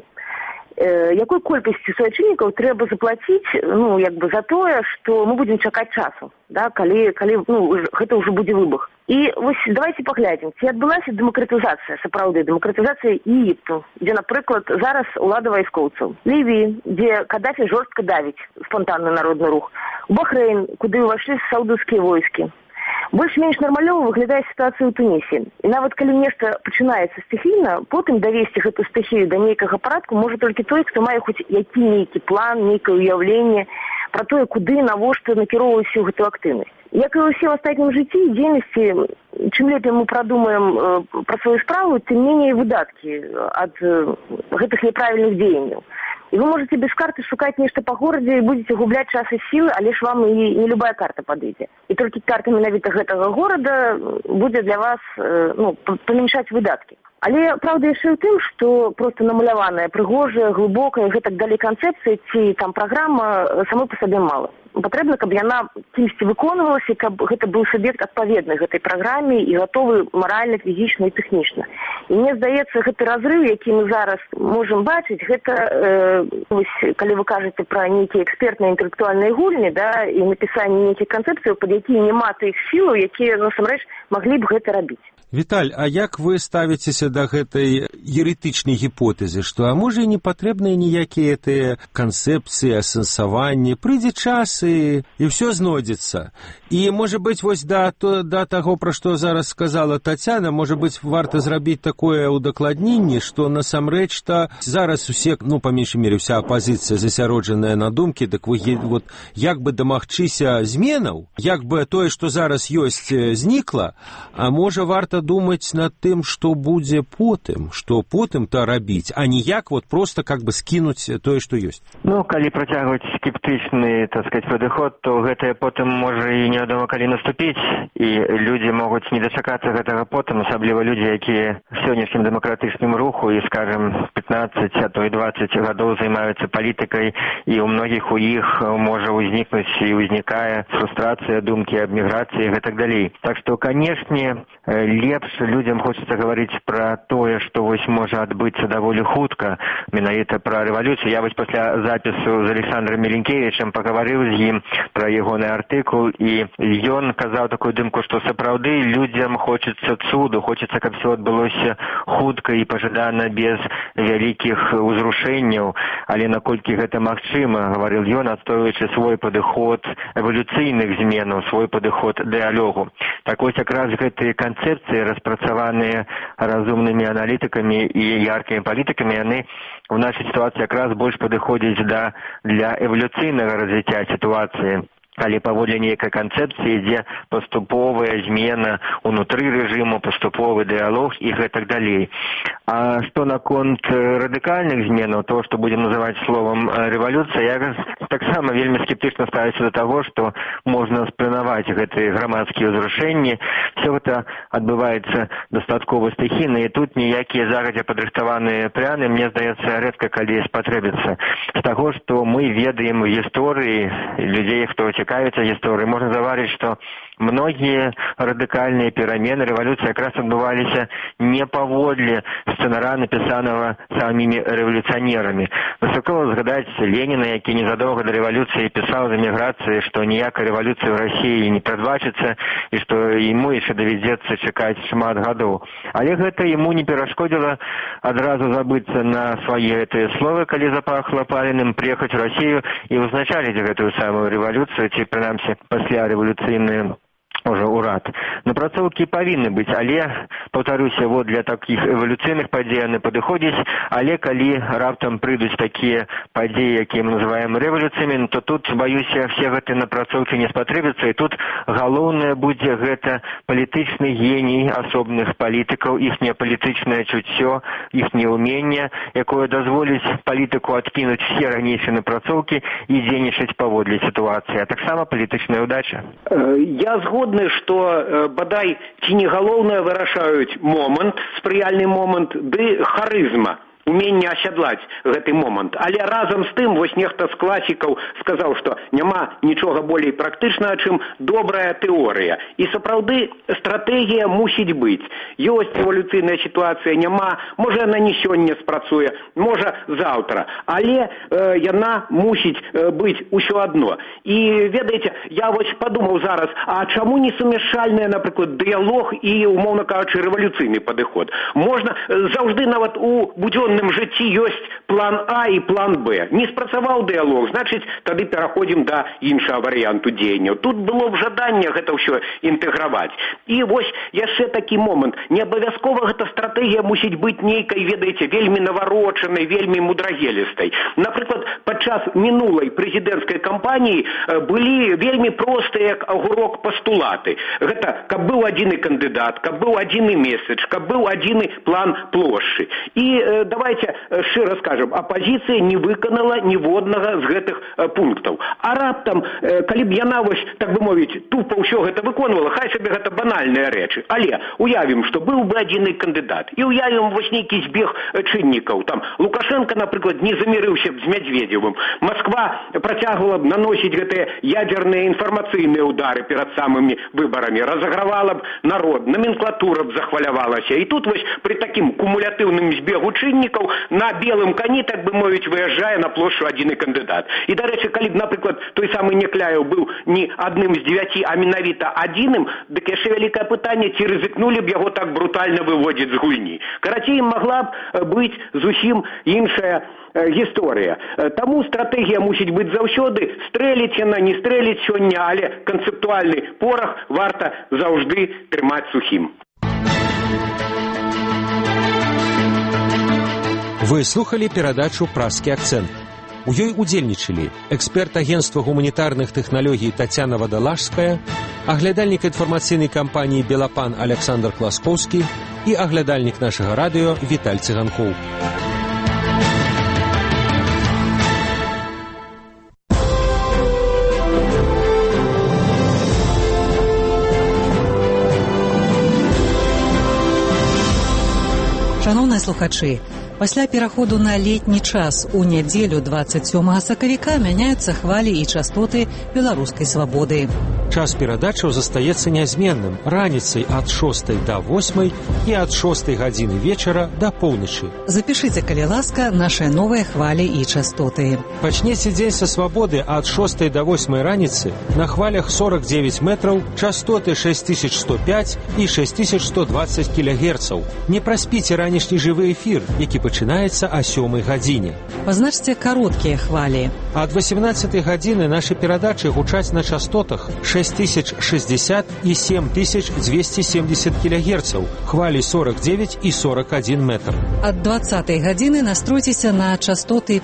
Якой колькасці суайчыннікаў трэба заплаціць, ну, як бы за тое, што мы будзем чакаць часу, да, калі ну, гэта ўжо будзе выбух. І вось давайте паглядзім, ці адбылася дэмакратызацыя, сапраўды, дэмакратызацыя Егіпту, дзе, напрыклад, зараз улада вайскоўцаў. Лівіі, дзе Кадафі жорстка давіць спантанны народны рух. У Бахрэйн, куды ўвайшлі саудаўскія войскі. Больш-менш нармалёва выглядае сітуацыя ў Тунісе. І нават калі нешта пачынаецца стыхійна, потым давесці гэту стыхію да нейкага парадку можа толькі той, хто мае хоць нейкі план, нейкае ўяўленне пра тое, куды, навошта накіроўваць усю гэту актыўнасць. Як і ўсе ў астатнім жыцці і дзейнасці, чым лепей мы прадумаем пра сваю справу, тым меней выдаткі ад гэтых няправільных дзеянняў. І вы можете без карты шукаць нешта па горадзе і будете губляць час і сілы, але ж вам і не любая карта падыдзе. І толькі карта менавіта гэтага горада будзе для вас памяншаць выдаткі. Але праўда яшчэ ў тым, што проста намаляваная, прыгожая, глыбокая, гэтак далей канцэпцыя ці там праграма самой па сабе мала. Патрэбна, каб яна кімсьці выконвалася, каб гэта быў суб'ект адпаведны гэтай праграме і гатовы маральна, фізічна і тэхнічна. І мне здаецца, гэты разрыв, які мы зараз можам бачыць, гэта, калі вы кажаце пра нейкія экспертныя інтэлектуальныя гульні, да, і напісанне нейкіх канцэпцыяў, пад якія няма тых сілаў, якія, насамрэч, маглі б гэта рабіць. Віталь, а як вы ставіцеся да гэтай еретычнай гіпотэзы, што, а можа, і не патрэбныя ніякія тыя канцэпцыі, асэнсаванні, прыйдзе час і ўсё знойдзецца. І, можа быць, вось да таго, пра што зараз сказала Тацяна, можа быць, варта зрабіць такое ўдакладненне, што насамрэч-то зараз усе, па меншай мере, вся апазіцыя засяроджаная на думкі, дык вот як бы дамагчыся зменаў, як бы тое, што зараз ёсць, знікла, а можа, варта думаць над тым, што будзе потым, што потым-то рабіць, а не як вот просто как бы скінуць тое, што ёсць. Калі працягваць скептычны, так сказать, падыход, то гэтае потым можа і невядома калі наступіць, і людзі могуць не дачакацца гэтага потым, асабліва людзі, якія в сённяшнім дэмакратычным руху і, скажем, 15, а то і 20 гадоў займаюцца палітыкай, і у многіх у іх можа ўзнікнуць і ўзнікае фрустрацыя, думкі аб міграцыі і гэтак далей. Так што, канешне, лепш людзям хочацца гаварыць пра тое, што вось можа адбыцца даволі хутка, менавіта пра рэвалюцыю. Я вось пасля запісу з Александром Міленкевічем пагаварыў з ім пра ягоны артыкул, і ён казаў такую думку, што сапраўды людзям хочацца цуду, хочацца, каб все адбылося хутка і пажадана без вялікіх узрушэнняў, але наколькі гэта магчыма, гаварыў ён, адстойваючы свой падыход эвалюцыйных зменаў, свой падыход дыялогу. Так вось якраз гэтыя канцэпцыі, распрацаваныя разумнымі аналітыкамі і яркімі палітыкамі, яны у нашай сітуацыі якраз больш падыходзяць для эвалюцыйнага развіцця сітуацыі. Калі паводле нейкай канцэпцыі ідзе паступовая змена ўнутры рэжыму, паступовы дыялог і гэтак далей. А што наконт радыкальных зменаў, то, што будзем называць словам рэвалюцыя, я таксама вельмі скептычна ставіўся да таго, што можна спланаваць гэтыя грамадскія ўзрушэнні. Все гэта адбываецца дастаткова стыхійна, і тут ніякія загадзя падрыхтаваныя пляны, мне здаецца, рэдка калі спатрэбіцца. З таго, што мы ведаем у гісторыі людзей, хто цікавіцца гісторыяй, можна заўважыць, што многія радыкальныя перамены рэвалюцыі якраз адбываліся не паводле сцэнара, напісанага самімі рэвалюцыянерамі. Дастаткова згадаць Леніна, які незадоўга да рэвалюцыі пісаў з эміграцыі, што ніякай рэвалюцыі ў Расіі не прадбачыцца і што яму яшчэ давядзецца чакаць шмат гадоў. Але гэта яму не перашкодзіла адразу забыцца на свае гэтыя словы, калі запахла паленым, прыехаць у Расію і ўзначаліць гэтую самую рэвалюцыю, ці прынамсі пасля рэвалюцыйную можа ўрад. Напрацоўкі павінны быць, але, паўтаруся, вот для такіх эвалюцыйных падзей яны падыходзяць, але калі раптам прыйдуць такія падзеі, якія мы называем рэвалюцыямі, то тут, баюся, все гэтыя напрацоўкі не спатрэбяцца, і тут галоўнае будзе гэта палітычны геній асобных палітыкаў, іхняе палітычнае чуццё, іхняе ўменне, якое дазволіць палітыку адкінуць все ранейшыя напрацоўкі і дзейнічаць паводле сітуацыі, а таксама палітычная ўдача. Я згодны, што бадай ці не галоўнае вырашаюць момант, спрыяльны момант, ды харызма. Уменне асядлаць гэты момант. Але разам з тым, вось нехта з класікаў сказаў, што няма нічога болей практычнага, чым добрая тэорыя. І сапраўды стратэгія мусіць быць. Ёсць эвалюцыйная сітуацыя, няма, можа яна не сёння спрацуе, можа заўтра. Але яна мусіць быць усё адно. І ведаеце, я вось падумаў зараз, а чаму не сумяшчальная, напрыклад, дыялог і, умоўна кажучы, рэвалюцыйны падыход? Можна заўжды нават у будзённым жыцці ёсць план А і план Б. Не спрацаваў дыялог, значыць, тады пераходзім да іншага варыянту дзеянняў. Тут было б жаданне гэта ўсё інтэграваць. І вось яшчэ такі момант. Не абавязкова гэта стратэгія мусіць быць нейкай, ведаеце, вельмі наварочанай, вельмі мудрагелістай. Напрыклад, падчас мінулай прэзідэнцкай кампаніі былі вельмі простыя, як агурок, пастулаты. Гэта, каб быў адзіны кандыдат, каб быў адзіны месседж, каб быў адзіны план плошчы. І давайте шчыра скажам, апазіцыя не выканала ніводнага з гэтых пунктаў. А раптам, калі б яна вось, так бы мовіць, тупа ўсё гэта выконвала, хай сабе гэта банальныя рэчы. Але уявім, што быў бы адзіны кандыдат. І уявім вось нейкі збег чыннікаў. Там Лукашенко, напрыклад, не замірыўся б з Медведевым. Москва працягвала б наносіць гэтыя ядзерныя інфармацыйныя ўдары перад самымі выбарамі, разагравала б народ, номенклатура б захвалявалася. І тут вось пры такім кумулятыўным збегу чыннікаў на белым коні, так бы мовіць, выязджае на плошчу адзіны кандыдат. І, дарэчы, калі б, напрыклад, той самы Некляеў быў не адным з 9, а менавіта адзіным, дык яшчэ вялікае пытанне, ці рызыкнулі б яго так брутальна выводзіць з гульні. Карацей, магла б быць зусім іншая гісторыя. Таму стратэгія мусіць быць заўсёды, стрэліць яна, не стрэліць сёння, але канцэптуальны порах варта заўжды трымаць сухім. Вы слухали перадачу «Пражскі акцэнт». У ёй удзельнічалі эксперт агенства гуманітарных тэхналогій Тацяна Вадалажская, аглядальнік інфармацыйнай кампаніі «Белапан» Александр Класкоўскі і аглядальнік нашага радыё Віталь Цыганкоў. Шановныя слухачы, пасля пераходу на летні час у нядзелю 27 сакавіка мяняюцца хвалі і частоты беларускай свабоды. Час перадачаў застаецца нязменным раніцай ад 6 до 8 і ад 6 гадзіны вечара да поўначы. Запішыце, калі ласка, нашыя новыя хвалі і частоты. Пачнеце дзень са свабоды ад 6 до 8 раніцы на хвалях 49 метраў, частоты 6105 і 6120 кГц. Не праспіце ранішні жывы эфір, які пачынаецца о 7 гадзіне. Пазначце кароткія хвалі. Ад 18 гадзіны нашы перадачы гучаць на частотах 6060 і 7270 кГц, хвалі 49 і 41 метр. Ад 20 гадзіны настройцеся на частоты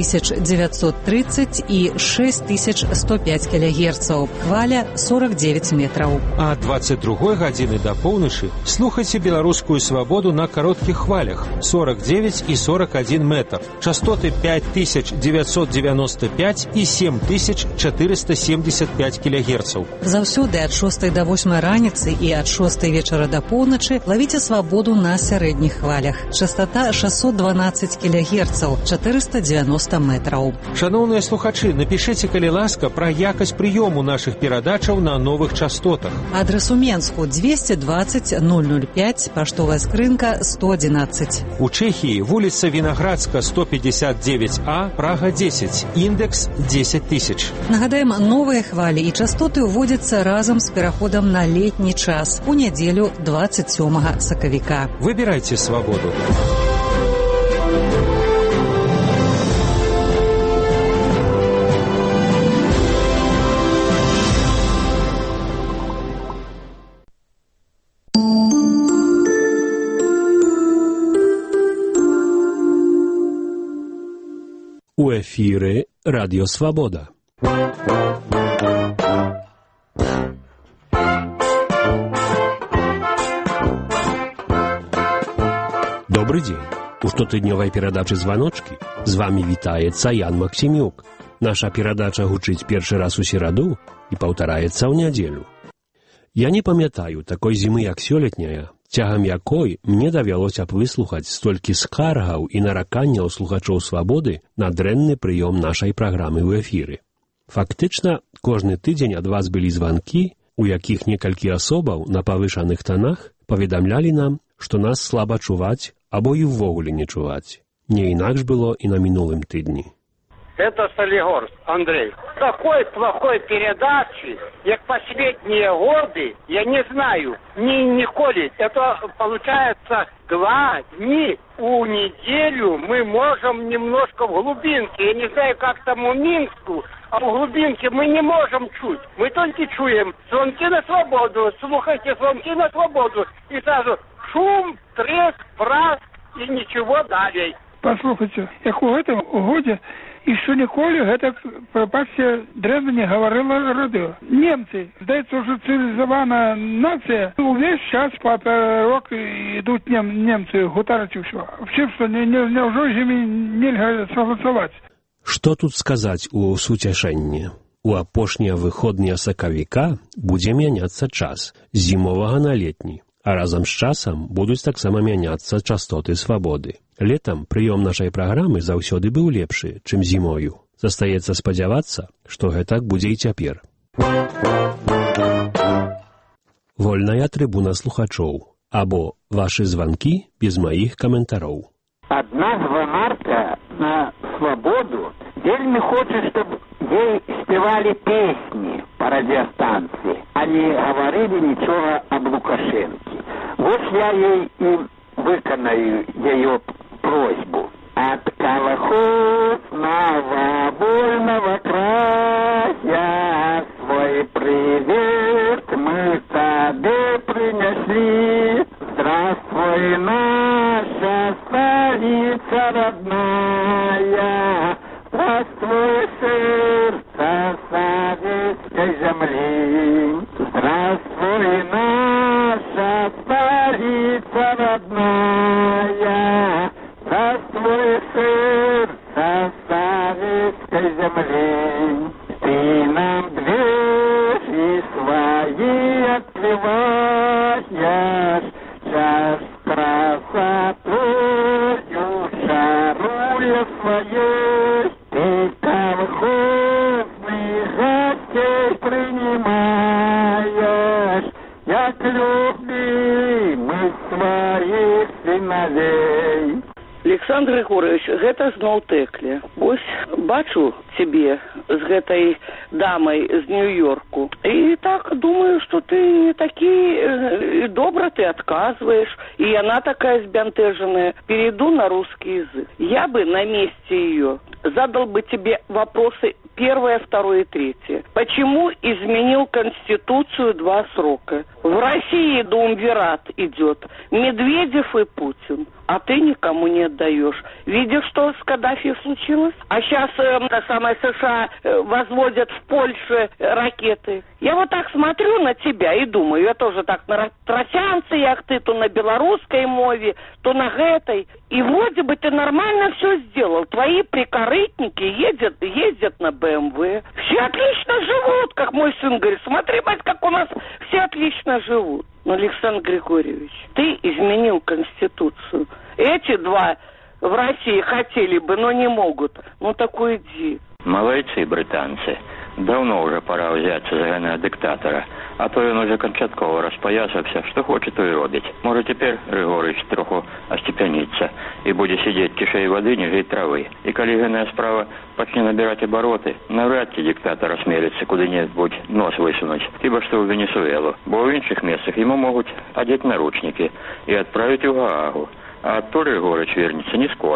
5930 і 6105 кГц, хваля 49 метраў. А ад 22 гадзіны да поўначы слухайце беларускую свабоду на кароткіх хвалях 49 і 41 метр, частоты 5995 і 7475 кГц. Заўсёды ад 6 до 8 раніцы і ад 6 вечара да поўначы лавіце свабоду на сярэдніх хвалях. Частота 612 кГц, 490 метраў. Шановныя слухачы, напішыце, калі ласка, пра якасць прыёму нашых перадачаў на новых частотах. Адрес у Менску 220 005, паштовая скрынка 111. У Чэхіі вуліца Вінаградска 159А, Прага 10, індекс 10 000. Нагадаем, новыя хвалі і частоты ўводзяцца разам з пераходам на летні час у нядзелю 27 сакавіка. Выбірайце свабоду. У эфіры Радіо Свабода. Добрый день. У штотыднёвай перадачы «Званочкі» з вами вітаецца Ян Максімюк. Наша перадача гучыць першы раз у сераду і паўтараецца ў нядзелю. Я не памятаю такой зімы, як сёлетняя, цягам якой мне давялося б выслухаць столькі скаргаў і нараканняў слухачоў «Свабоды» на дрэнны прыём нашай праграмы ў эфіры. Фактычна, кожны тыдзень ад вас былі званкі, у якіх некалькі асобаў на павышаных танах паведамлялі нам, што нас слаба чуваць або і ўвогуле не чуваць. Не інакш было і на мінулым тыдні. Это Солигорск, Андрей. Такой плохой передачи, как последние годы, я не знаю, николи. Это получается 2 дня у неделю мы можем немножко в глубинке. Я не знаю, как там у Минску, а в глубинке мы не можем чуть. Мы только чуем звонки на свободу, слухайте звонки на свободу. И сразу шум, треск, праск и ничего далее. Послухайте, як у гэтым годзе еще ніколі гэта, прабачце, дрэнна не гаварыла радыё. Немцы, здаецца, ўжо цывілізаваная нацыя, увесь час паперок ідуць немцы гутараць усё. Вчым, што няўжо з імі нельга согласаваць. Што тут сказаць у суцяшэнне? У апошнія выходныя сакавіка будзе мяняцца час з зімовага на летні, а разам з часам будуць таксама мяняцца частоты свабоды. Летам прыём нашай праграмы заўсёды быў лепшы, чым зімою. Застаецца спадзявацца, што гэтак будзе і цяпер. Вольная трыбуна слухачоў або вашы званкі без маіх каментароў. Адна званарка на свабоду вельмі хоча, щоб ей спявалі песні па радыёстанцыі, а не гаварылі нічога аб Лукашэнкі. Вось я ей і выканаю яе просьбу. От колхозного вольного края свой привет мы тебе принесли. Здравствуй, наша столица родная, здравствуй, сердце советской земли. Здравствуй, наша столица родная, здравствуй, сердце советской земли. Ты нам двери свои открываешь, час красотою шаруя своей. Ты колхозных гостей принимаешь, як любимых своих сыновей. Александр Григорьевич, гэта зноў Тэкля. Вось бачу цябе з гэтай дамай з Нью-Йорку. І так думаю, што ты не такі добра ты адказваеш, і яна такая збянтэжаная. Перейду на русский язык. Я бы на месте ее задал бы тебе вопросы 1, 2 и 3. Почему изменил Конституцию 2 срока? В России Думвират идет Медведев и Путин, а ты никому не отдаешь. Видишь, что с Каддафи случилось? А сейчас США возводят в Польше ракеты. Я вот так смотрю на тебя и думаю, я тоже так на тросянцах ты, то на белорусской мове, то на этой. И вроде бы ты нормально все сделал. Твои прикорытники ездят на БМВ. Все отлично живут, как мой сын говорит. Смотри, мать, как у нас все отлично живут. Но, Александр Григорьевич, ты изменил Конституцию. Эти 2 в России хотели бы, но не могут. Ну, так уйди. Малайцы, британцы. Давно уже пора взяться за гена диктатора, а то він уже кончатково розпоясався, що хоче, то й робить. Може тепер Григорич трохи остепениться і буде сидіти тишей води, ніж трави. І коли гена справа почне набирати обороти, навряд чи диктатор осмелиться куди-небудь нос висунуть, хіба що в Венесуэлу, бо в інших місцях йому можуть одіти наручники і відправити в Гаагу. А оттуда Григорич вернется не скоро.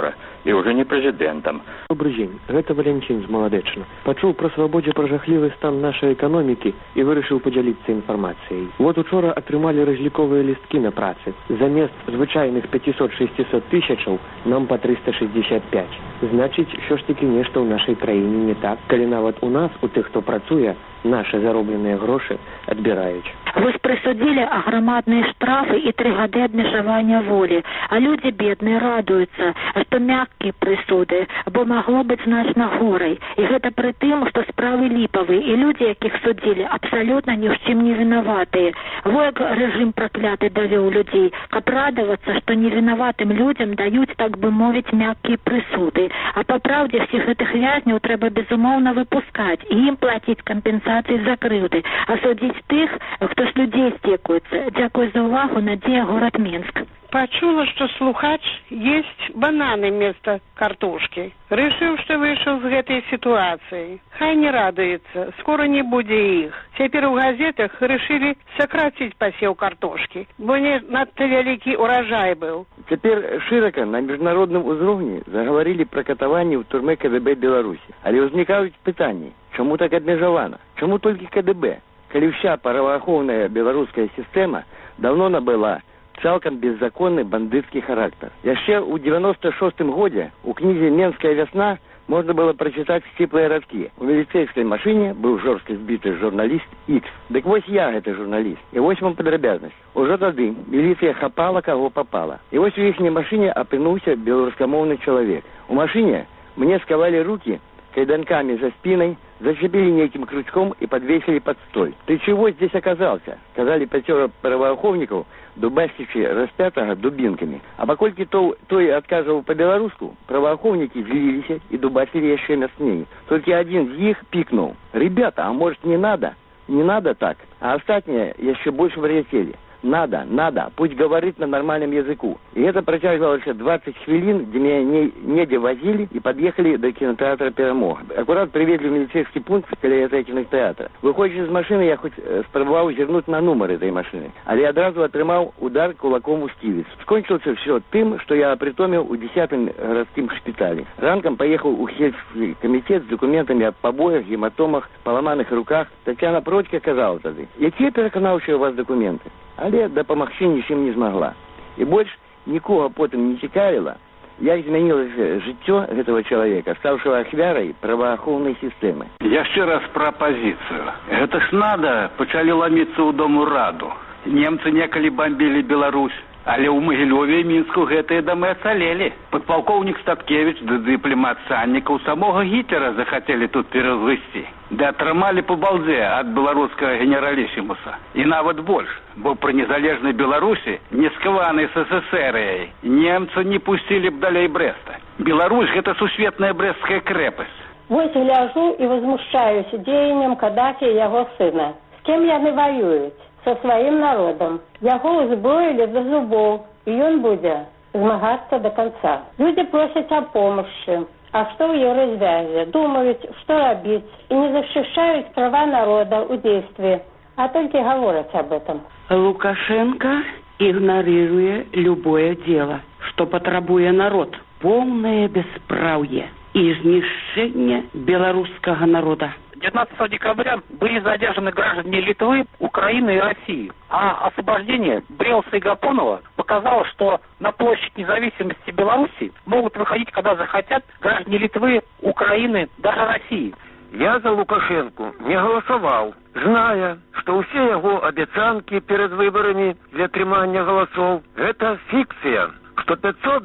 и уже не президентом. Добрый день, это Валентин из Молодечна. Почув про свободе про жахливый стан нашей экономики и вырашил поделиться информацией. Вот учора атрымали разликовые листки на працы. Замест звычайных 500-600 тысячаў нам по 365. Значит, що ж таки нешта ў нашей краіне не так, калі нават у нас, у тых, хто працуе, наши заробленные гроши адбіраюць. Вось прысудзілі аграмадныя штрафы і 3 гады абмежавання волі, а людзі бедныя радуюцца, што мяккія прысуды, бо магло быць значна горай. І гэта пры тым, што справы ліпавыя, і людзі, якіх судзілі, абсалютна ні ў чым не вінаватыя. Во як рэжым пракляты давёў людзей, каб радавацца, што невінаватым людзям даюць, так бы мовіць, мяккія прысуды. А па праўдзе всіх гэтых вязняў трэба безумоўна выпускаць і ім плаціць кампенсацыі за крыўды, а судзіць тых, хто з людей стекаются. Дякую за увагу. Надея, город Минск. Почула, что слухач есть бананы вместо картошки. Решил, что вышел с этой ситуации. Хай не радуется, скоро не будет их. Теперь в газетах решили сократить посев картошки, бо не надто великий урожай был. Теперь широко на международном узроўні заговорили про катаванне в турме КДБ Беларуси. Але возникают питания, чему так обмежовано? Чему только КДБ? Калі вся праваахоўная беларуская сістэма давно набыла цалкам беззаконны бандыцкі характар. Яшчэ ў 96-м годзе у кнізе «Менская вясна» можна было прачытаць сціплыя радкі. У міліцэйскай машыне быў жорстка збіты журналіст Ікс. Дык вось я гэты журналіст. І вось вам падрабязнасць. Ужо тады міліцыя хапала каго папала. І вось у іхняй машыне апынуўся беларускамоўны чалавек. У машыне мне скавалі рукі кайданками за спиной, зачепили неким крючком и подвесили под столь. «Ты чего здесь оказался?» — сказали 5 правоохранников, дубасичи распятого дубинками. А покольки той отказывал по-белорусски, правоохранники злились и дубасили еще мяснее. Только один из них пикнул: «Ребята, а может не надо? Не надо так?» А остальные еще больше влетели. Надо, пусть говорит на нормальном языку. И это протягивалось 20 хвилин, где меня неде возили и подъехали до кинотеатра «Перемога». Аккурат привезли в милицейский пункт каля этого кинотеатра. Выходишь из машины, я хоть спробовал зернуть на номер этой машины, але одразу отрымал удар кулаком у скивиц. Скончился все тем, что я притомил у 10-м городским шпитале. Ранком поехал у сельский комитет с документами о побоях, гематомах, поломанных руках. Татьяна Продько сказала тогда: «Якія пераканаўчыя у вас документы?» Але дапамагчы нічым не змагла. І больш нікога потым не цікавіла, як змянілася жыццё гэтага чалавека, ставшего ахвярай праваахоўнай сістэмы. Яшчэ раз пра апазіцыю. Гэта ж надо, пачалі ламіцца ў дому раду. Немцы некалі бомбілі Беларусь, але ў Магілёве і Мінску гэтыя дамы ацалелі. Падпалкоўнік Статкевіч ды дыпламат Саннікаў самога Гітлера захацелі тут перагрызці. Да атрымалі по балдзе ад беларускага генералісімуса. І нават больш, бо пры незалежнай Беларусі, не скаванай СССР, немцы не пусцілі б далей Брэста. Беларусь — гэта сусветная брэсцкая крэпасць. Вось гляжу і возмущаюсь дзеяннем Каддафі і яго сына. З кім яны воююць? Со сваім народам. Яго узброілі до зубоў, і ён будзе змагацца до конца. Люди просят о помощи. А что в ее развязе? Думают, что робить, и не защищают права народа в действии, а только говорят об этом. Лукашенко игнорирует любое дело, что потребует народ. Полное бесправие и знищение белорусского народа. 19 декабря были задержаны граждане Литвы, Украины и России. А освобождение Брелса и Гапонова показало, что на площадь независимости Беларуси могут выходить, когда захотят, граждане Литвы, Украины, даже России. Я за Лукашенко не голосовал, зная, что все его обещанки перед выборами для отрымания голосов – это фикция, что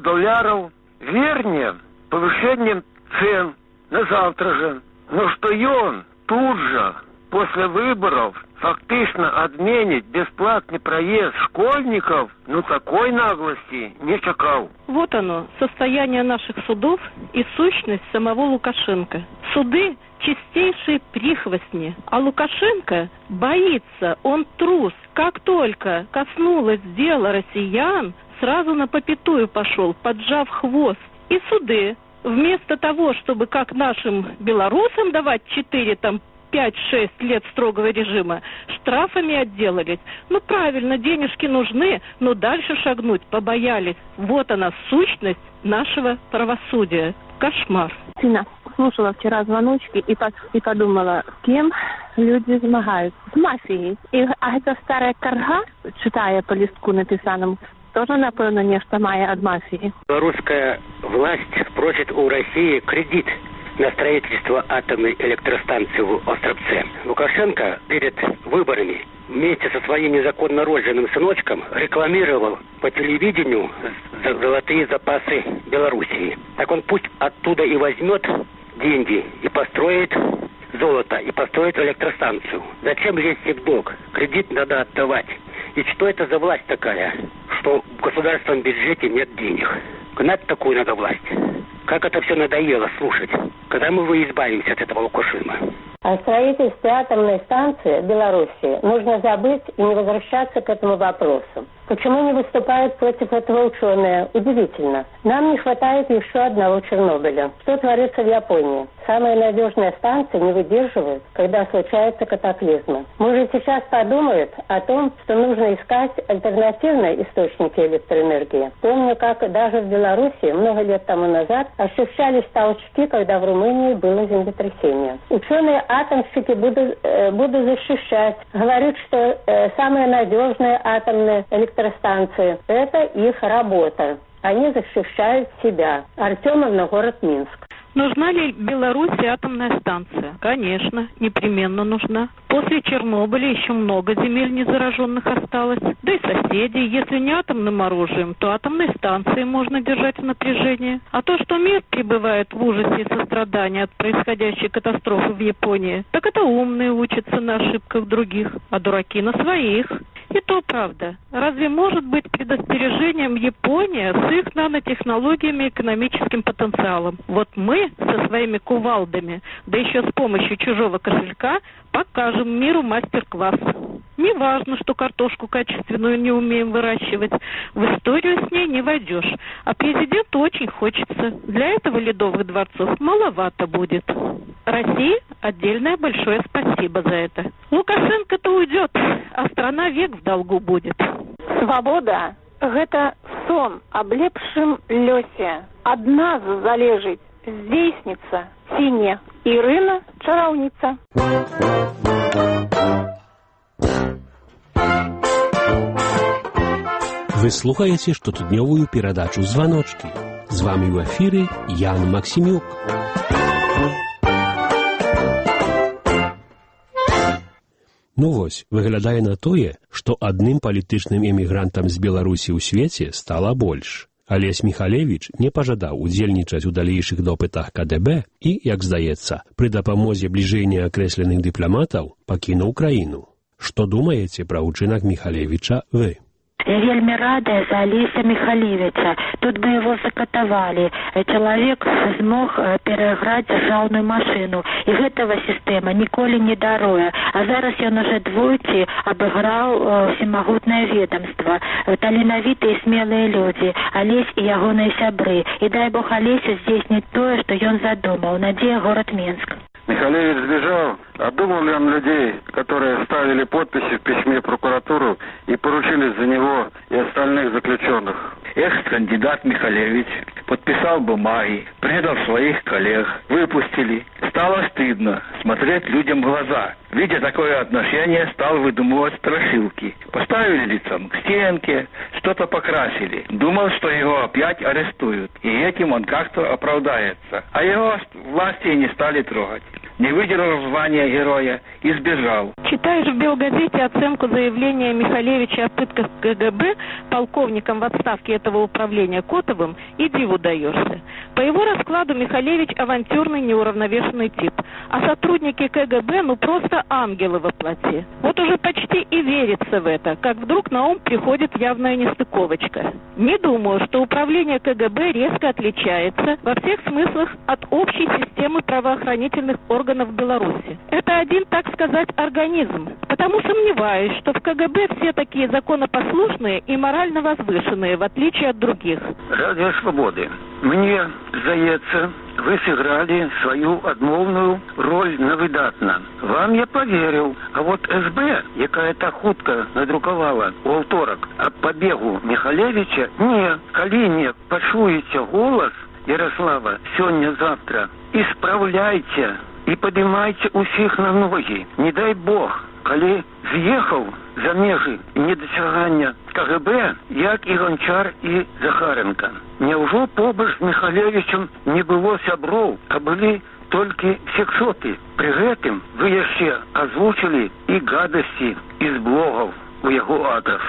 $500 вернее повышением цен на завтра же. Но что и он тут же, после выборов, фактично отменить бесплатный проезд школьников, такой наглости не чекал. Вот оно, состояние наших судов и сущность самого Лукашенко. Суды – чистейшие прихвостни, а Лукашенко боится, он трус. Как только коснулось дела россиян, сразу на попятую пошел, поджав хвост. И суды, вместо того, чтобы как нашим белорусам давать 4 5-6 лет строгого режима штрафами отделались. Ну, правильно, денежки нужны, но дальше шагнуть побоялись. Вот она, сущность нашего правосудия. Кошмар. Слушала вчера звоночки и подумала, с кем люди змагаются. С мафией. А эта старая карга, читая по листку написанному, тоже, напевно, нечто мае от мафии. Белорусская власть просит у России кредит на строительство атомной электростанции в Островце. Лукашенко перед выборами вместе со своим незаконно рожденным сыночком рекламировал по телевидению золотые запасы Белоруссии. Так он пусть оттуда и возьмет деньги и построит золото, и построит электростанцию. Зачем лезть в долг? Кредит надо отдавать. И что это за власть такая, что в государственном бюджете нет денег? Гнать такую надо власть. Как это все надоело слушать. Когда мы избавимся от этого Лукашизма? О строительстве атомной станции в Беларуси нужно забыть и не возвращаться к этому вопросу. Почему не выступают против этого ученые? Удивительно. Нам не хватает еще одного Чернобыля. Что творится в Японии? Самые надежные станции не выдерживают, когда случаются катаклизмы. Может, сейчас подумают о том, что нужно искать альтернативные источники электроэнергии. Помню, как даже в Беларуси много лет тому назад ощущались толчки, когда в Румынии было землетрясение. Ученые-атомщики будут защищать. Говорят, что самые надежные атомные электростанции – это их работа. Они защищают себя. Артемовна, город Минск. Нужна ли Беларуси атомная станция? Конечно, непременно нужна. После Чернобыля еще много земель незараженных осталось. Да и соседи, если не атомным оружием, то атомной станцией можно держать в напряжении. А то, что мир пребывает в ужасе и сострадании от происходящей катастрофы в Японии, так это умные учатся на ошибках других, а дураки на своих. И то правда. Разве может быть предостережением Япония с их нанотехнологиями и экономическим потенциалом? Вот мы со своими кувалдами, да еще с помощью чужого кошелька, покажем миру мастер-класс. Не важно, что картошку качественную не умеем выращивать. В историю с ней не войдешь. А президенту очень хочется. Для этого ледовых дворцов маловато будет. России отдельное большое спасибо за это. Лукашенко-то уйдет, а страна век в долгу будет. Свобода – гэта сон аб лепшым лёсе. Ад нас залежыць, здзейсніцца ці не. Ірына Чараўніца. Вы слухаете штотыднёвую перадачу «Звоночки». З вами в эфире Ян Максимюк. Ну вось, выглядае на тое, што адным палітычным эмігрантам з Беларусі ў свеце стала больш. Алесь Михалевич не пажадаў удзельнічаць у далейшых допытах КДБ і, як здаецца, пры дапамозе бліжэй неакрэсленых дыпламатаў пакінуў краіну. Што думаеце пра ўчынак Михалевича вы? Я вельмі радая за Алеся Михалевича. Тут бы его закатавалі. Чалавек змог перайграць дзяржаўную машыну. І гэтага сістэма ніколі не даруе. А зараз ён уже двойчы абыграў всемагутнае ведомства. Таленавітыя і смелыя людзі. Алесь і ягоныя сябры. І дай Бог Алесю здзейсніць тое, што ён задумаў. Надзея, город Минск. Михалевич сбежал, а думал ли он людей, которые ставили подписи в письме в прокуратуру и поручились за него и остальных заключенных? Экс-кандидат Михалевич подписал бумаги, предал своих коллег, выпустили. Стало стыдно смотреть людям в глаза. Видя такое отношение, стал выдумывать страшилки. Поставили лицом к стенке, что-то покрасили. Думал, что его опять арестуют, и этим он как-то оправдается. А его власти не стали трогать. Не выдержал звания героя и сбежал. Читаешь в Белгазете оценку заявления Михалевича о пытках КГБ полковником в отставке этого управления Котовым, и диву даешься. По его раскладу Михалевич авантюрный, неуравновешенный тип. А сотрудники КГБ просто ангелы во плоти. Вот уже почти и верится в это, как вдруг на ум приходит явная нестыковочка. Не думаю, что управление КГБ резко отличается во всех смыслах от общей системы правоохранительных органов Беларуси. Это один, так сказать, организм. Потому сомневаюсь, что в КГБ все такие законопослушные и морально возвышенные, в отличие от других. Радио Свободы. Мне здаецца, вы сыграли свою адмоўную роль на выдатна. Вам я поверил. А вот СБ, якая так хутка надрукавала у аўторак аб пабегу Михалевича, не, калі не пачуеце голас Ярослава сёння-завтра, исправляйте и поднимайте усіх на ноги. Не дай Бог, калі з'ехаў за межы недосягання КГБ, як і Гончар і Захаренко. Няўжо побач з Михалевичем не было сяброў, а былі толькі сексоты? Пры гэтым вы яшчэ азвучылі і гадасці з блогаў у яго адрас.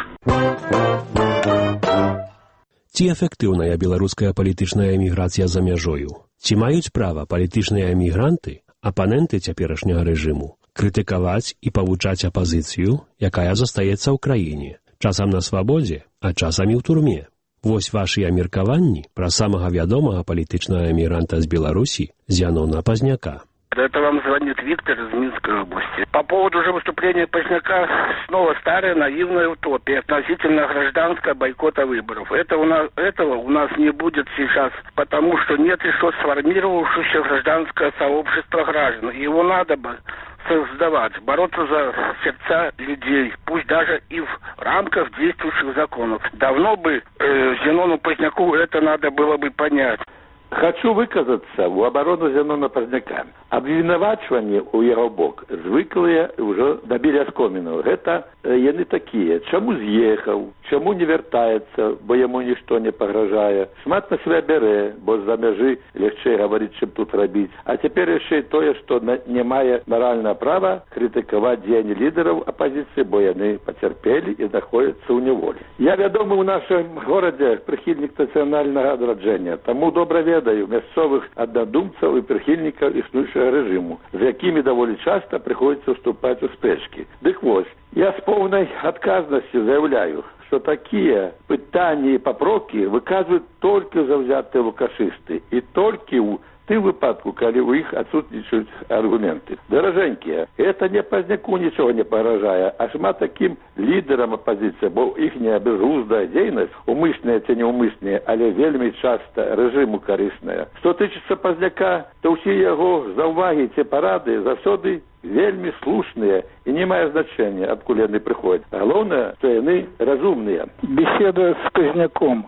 Ці эфектыўная беларуская палітычная эміграцыя за мяжою? Ці маюць права палітычныя эмігранты, апаненты цяперашняга рэжыму, крытыкаваць і павучаць апазіцыю, якая застаецца ў краіне, часам на свабодзе, а часамі ў турме? Вось вашыя меркаванні пра самага вядомага палітычнага эмігранта з Беларусі Зянона Пазняка. Это вам звонит Виктор из Минской области. По поводу уже выступления Пазняка, снова старая наивная утопия относительно гражданского бойкота выборов. Этого у нас не будет сейчас, потому что нет еще сформировавшегося гражданского сообщества граждан. Его надо бы создавать, бороться за сердца людей, пусть даже и в рамках действующих законов. Давно бы Зенону Пазняку это надо было бы понять. Хочу выказаться в оборону Зенона Пазняка. Абвінавачванні ў яго бок звыклыя ўжо дабілі аскоміну. Гэта яны такія. Чаму з'ехаў? Чаму не вяртаецца, бо яму нішто не пагражае? Шмат на себя бярэ, бо з-за мяжы лягчэй гаварыць, чым тут рабіць. А цяпер яшчэ і тое, што не мае маральнага права крытыкаваць дзеянні лідараў апазіцыі, бо яны пацярпелі і знаходзяцца ў няволі. Я вядомы ў нашым горадзе прыхільнік нацыянальнага адраджэння, таму добра ведаю мясцовых аднадумцаў і прыхільнікаў існуючага рэжыму, з якімі даволі часта прыходзіцца ўступаць у спрэчкі. Дык вось, я з поўнай адказнасцю заяўляю, што такія пытанні і папрокі выказваюць толькі заўзятыя лукашысты і толькі ў тым выпадку, калі ў іх адсутнічаюць аргументы. Даражэнькія, гэта не Пазняку нічога не пагражае, а шмат такім лідарам апазіцыі, бо іхняя безглуздая дзейнасць, умысная ці неумысная, але вельмі часта рэжыму карысная. Што тычыцца Пазняка, то ўсе яго заўвагі ці парады заўсёды вельмі слушныя і не мае значэння, адкуль яны прыходзяць. Галоўнае, што яны разумныя. Беседа с Позняком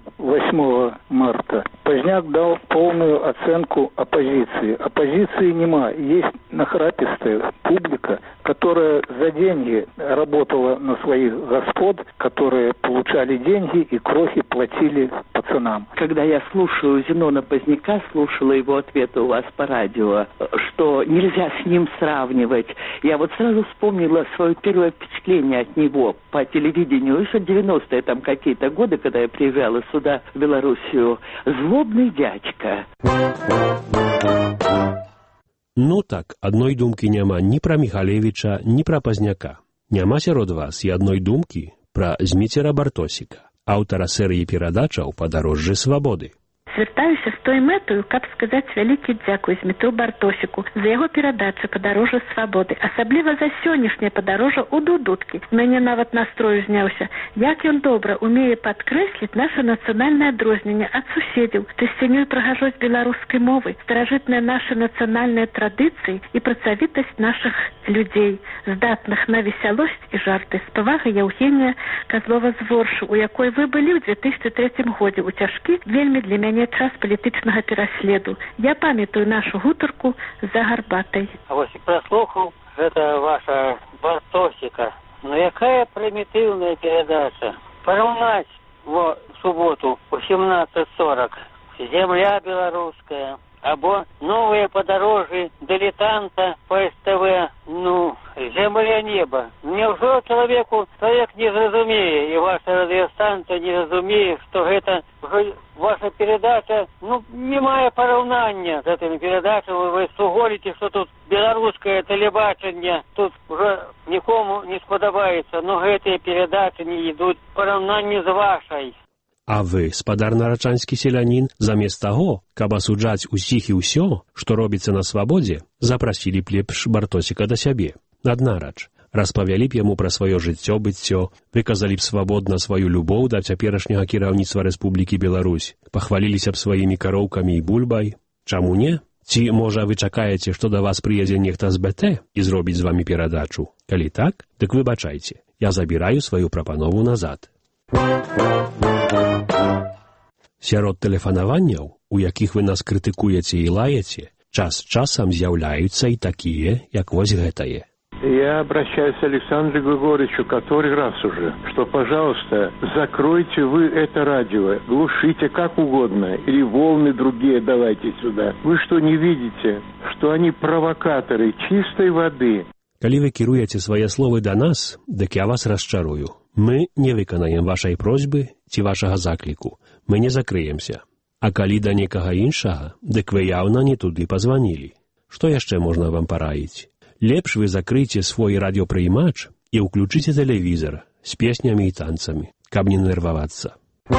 8 марта. Позняк дал полную оценку оппозиции. Оппозиции нема. Есть нахрапистая публика, которая за деньги работала на своих господ, которые получали деньги и крохи платили пацанам. Когда я слушаю Зенона Пазняка, слушала его ответы у вас по радио, что нельзя с ним сравнивать. Я вот сразу вспомнила свое первое впечатление от него по телевидению, еще 90-е там какие-то годы, когда я приезжала сюда, в Белоруссию. Злобный дядька. Ну так, адной думкі няма ні пра Михалевіча, ні пра Пазняка. Няма сярод вас і адной думкі пра Зміцера Бартосіка, аўтара серыі перадачаў «Падарожжы свабоды». Звяртаюся з той мэтаю, каб сказаць вялікі дзякуй Змітру Бартосіку за яго перадачу «Падарожжа свабоды», асабліва за сённяшняе падарожжа ў дудуткі. Мяне нават настрою зняўся, як ён добра умее падкрэсліць наша нацыянальнае адрозненне ад суседзяў, чысцінёй прыгажосць беларускай мовы, старажытныя нашы нацыянальныя традыцыі і працавітасць нашых людзей, здатных на весялосць і жарты. З павагай Яўгенія Казлова з Воршу, у якой вы былі ў 2003 годзе ў цяжкі, вельмі для мяне час палітычнага пераследу. Я памятаю нашу гутарку за гарбатай. А вось праслухаў гэта ваша Бартосіка. Ну якая прымітыўная перадача. Параўнаць в суботу у 17:40 «Земля беларуская» або «Новые подорожжи дилетанта по СТВ». Ну, земля неба. Няўжо человек не зразумее, и ваша радиостанция не разумее, что это ваша передача, ну, не мае параўнання з этими передачами. Вы суголите, что тут беларускае тэлебачанне, тут уже никому не спадабаецца, но гэтыя передачи не идут в параўнанні з вашай. А вы, спадар нарачанскі селянін, замест таго, каб асуджаць усіх і ўсё, што робіцца на свабодзе, запрасілі б лепш Бартосіка да сябе. Аднарач, распавялі б яму пра сваё жыццё-быццё, выказалі б свабодна сваю любоў да цяперашняга кіраўніцтва Рэспублікі Беларусь, пахваліліся б сваімі кароўкамі і бульбай. Чаму не? Ці, можа, вы чакаеце, што да вас прыедзе нехта з БТ і зробіць з вамі перадачу? Калі так, дык выбачайце, я забіраю сваю прапанову назад. Сярод тэлефанаванняў, у якіх вы нас крытыкуеце і лаеце, час часам з'яўляюцца і такія, як вось гэтае. Я обращаюсь к Александру Григорьевичу который раз уже, что, пожалуйста, закройте вы это радио, глушите как угодно, или волны другие давайте сюда. Вы что, не видите, что они провокаторы чистой воды? Калі вы кіруеце свае словы да нас, дык я вас расчарую. Мы не выканаем вашай просьбы ці вашага закліку. Мы не закрыемся. А калі да некага іншага, дык вы яўна не туды пазванілі. Што яшчэ можна вам параіць? Лепш вы закрыйце свой радыёпрыймач і ўключыце тэлевізор з песнямі і танцамі, каб не нервавацца.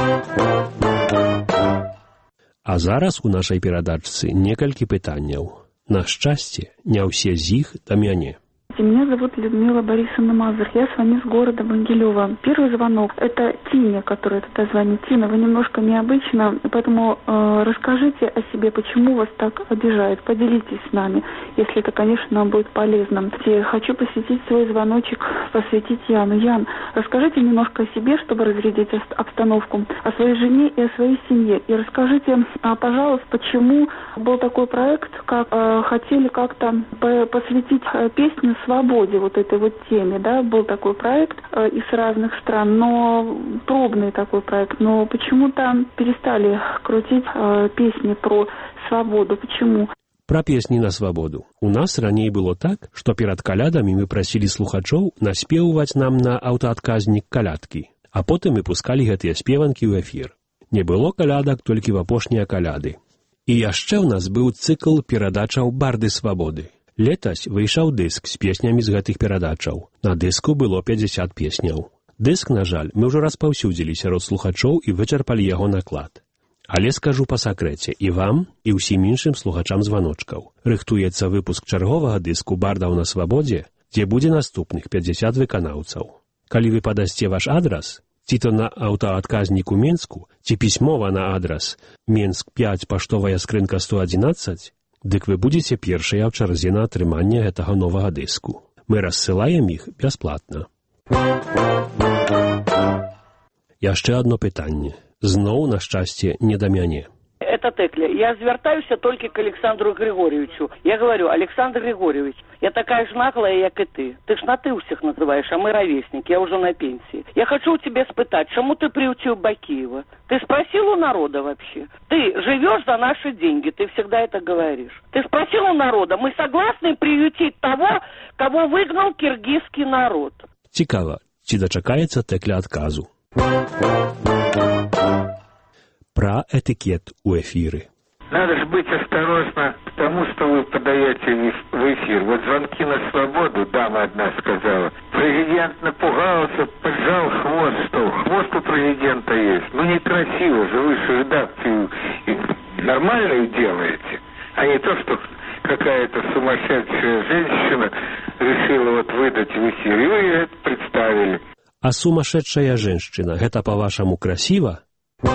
А зараз у нашай перадачцы некалькі пытанняў. На шчасце, не ўсе з іх да мяне. Меня зовут Людмила Борисовна Мазур. Я звоню с города Могилева. Первый звонок – это Тине, которая туда звонит. Тина, вы немножко необычно, поэтому расскажите о себе, почему вас так обижают. Поделитесь с нами, если это, конечно, нам будет полезно. Я хочу посвятить свой звоночек, посвятить Яну. Ян, расскажите немножко о себе, чтобы разрядить обстановку, о своей жене и о своей семье. И расскажите, пожалуйста, почему был такой проект, как хотели как-то посвятить песню свободе, вот этой вот теме, да, был такой проект из разных стран, но пробный такой проект, но почему-то перестали крутить песни про свободу. Почему? Пра песні на свабоду. У нас раней было так, што перад калядамі мы прасілі слухачоў наспеваць нам на аўтаадказнік калядкі, а потым мы пускалі гэтыя спеванкі ў эфір. Не было калядак толькі в апошнія каляды. І яшчэ ў нас быў цыкл перадачаў «Барды свабоды». Летась выйшаў дыск з песнямі з гэтых перадачаў. На дыску было 50 песняў. Дыск, на жаль, мы ўжо распаўсюдзілі сярод слухачоў і вычарпалі яго наклад. Але скажу па сакрэце і вам, і ўсім іншым слухачам званочкаў. Рыхтуецца выпуск чарговага дыску «Бардаў на свабодзе», дзе будзе наступных 50 выканаўцаў. Калі вы падасце ваш адрас, ці то на аўтаадказніку Менску, ці пісьмова на адрас Менск 5, паштовая скрынка 111, дык вы будзеце першыя ў чарзе на атрыманне гэтага новага дыску. Мы рассылаем іх бясплатна. Яшчэ одно пытанне. Зноў, на шчасце, не да мяне. Это Текля. Я звертаюсь только к Александру Григорьевичу. Я говорю, Александр Григорьевич, я такая же наглая, как и ты. Ты ж на ты у всех называешь, а мы ровесники, я уже на пенсии. Я хочу у тебя спытать, чему ты приутил Бакиева? Ты спросил у народа вообще? Ты живешь за наши деньги, ты всегда это говоришь. Ты спросил у народа, мы согласны приютить того, кого выгнал киргизский народ? Цікава, ці дачакаецца Текля адказу. Про этикет у эфиры. Надо же быть осторожно к тому, что вы подаете в эфир. Вот звонки на свободу, дама одна сказала. Президент напугался, поджал хвост, что хвост у президента есть. Ну некрасиво же, вы же редакцию нормальную делаете, а не то, что какая-то сумасшедшая женщина решила вот выдать в эфир. И вы это представили. А сумасшедшая женщина, гэта по-вашаму красиво?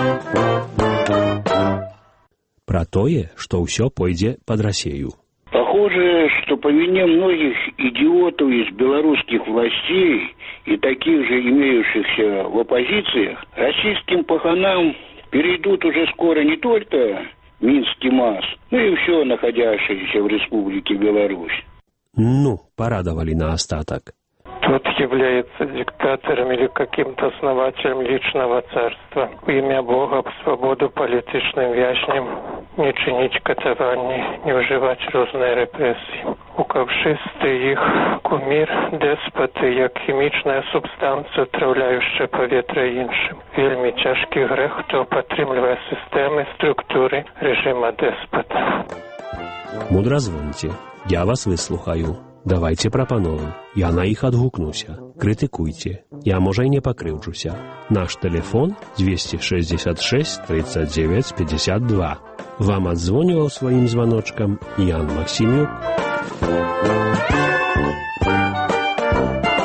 Про тое, что ўсё пойдзе под Россию. Похоже, что по вине многих идиотов из белорусских властей и таких же имеющихся в оппозициях, российским паханам перейдут уже скоро не только Минский МАЗ, но и все находящееся в Республике Беларусь. Ну, порадовали на остаток. Тот является диктатором или каким-то основателем личного царства. В имя Бога, в свободу политичным вязням, не чинить катований, не вживать розные репрессии. Укавшисти їх кумір, деспоти, як хімічна субстанція, отравляюча повітря іншим. Вельми тяжкий грех, хто підтримує системи, структури режима деспота. Мудра звоньте, я вас выслухаю. Давайте прапановы, я на іх адгукнуся. Крытыкуйце, я, можа, і не пакрыўджуся. Наш тэлефон 266 39 52. Вам адзвоніваў сваім званочкам Ян Максімюк.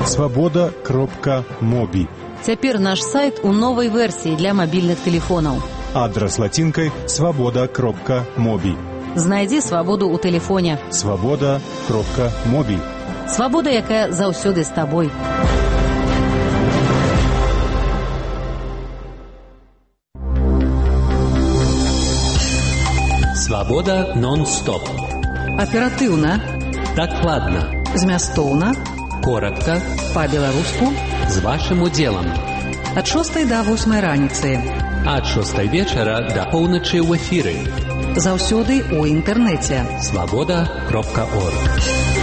Свобода.моби. Цяпер наш сайт у новай версіі для мабільных тэлефонаў. Адрас лацінкай свобода.моби. Знайдзі свабоду ў тэлефоне. Свобода.моби. Свабода, якая заўсёды з табой. Свобода нон-стоп. Аператыўна. Дакладна. Змястоўна. Коротко. Па-беларуску. З вашым удзелам. Ад 6 до 8 раніцы. Ад 6 вечара до поўначы ў эфіры. Заўсёды ў інтэрнэце. Свобода.орг.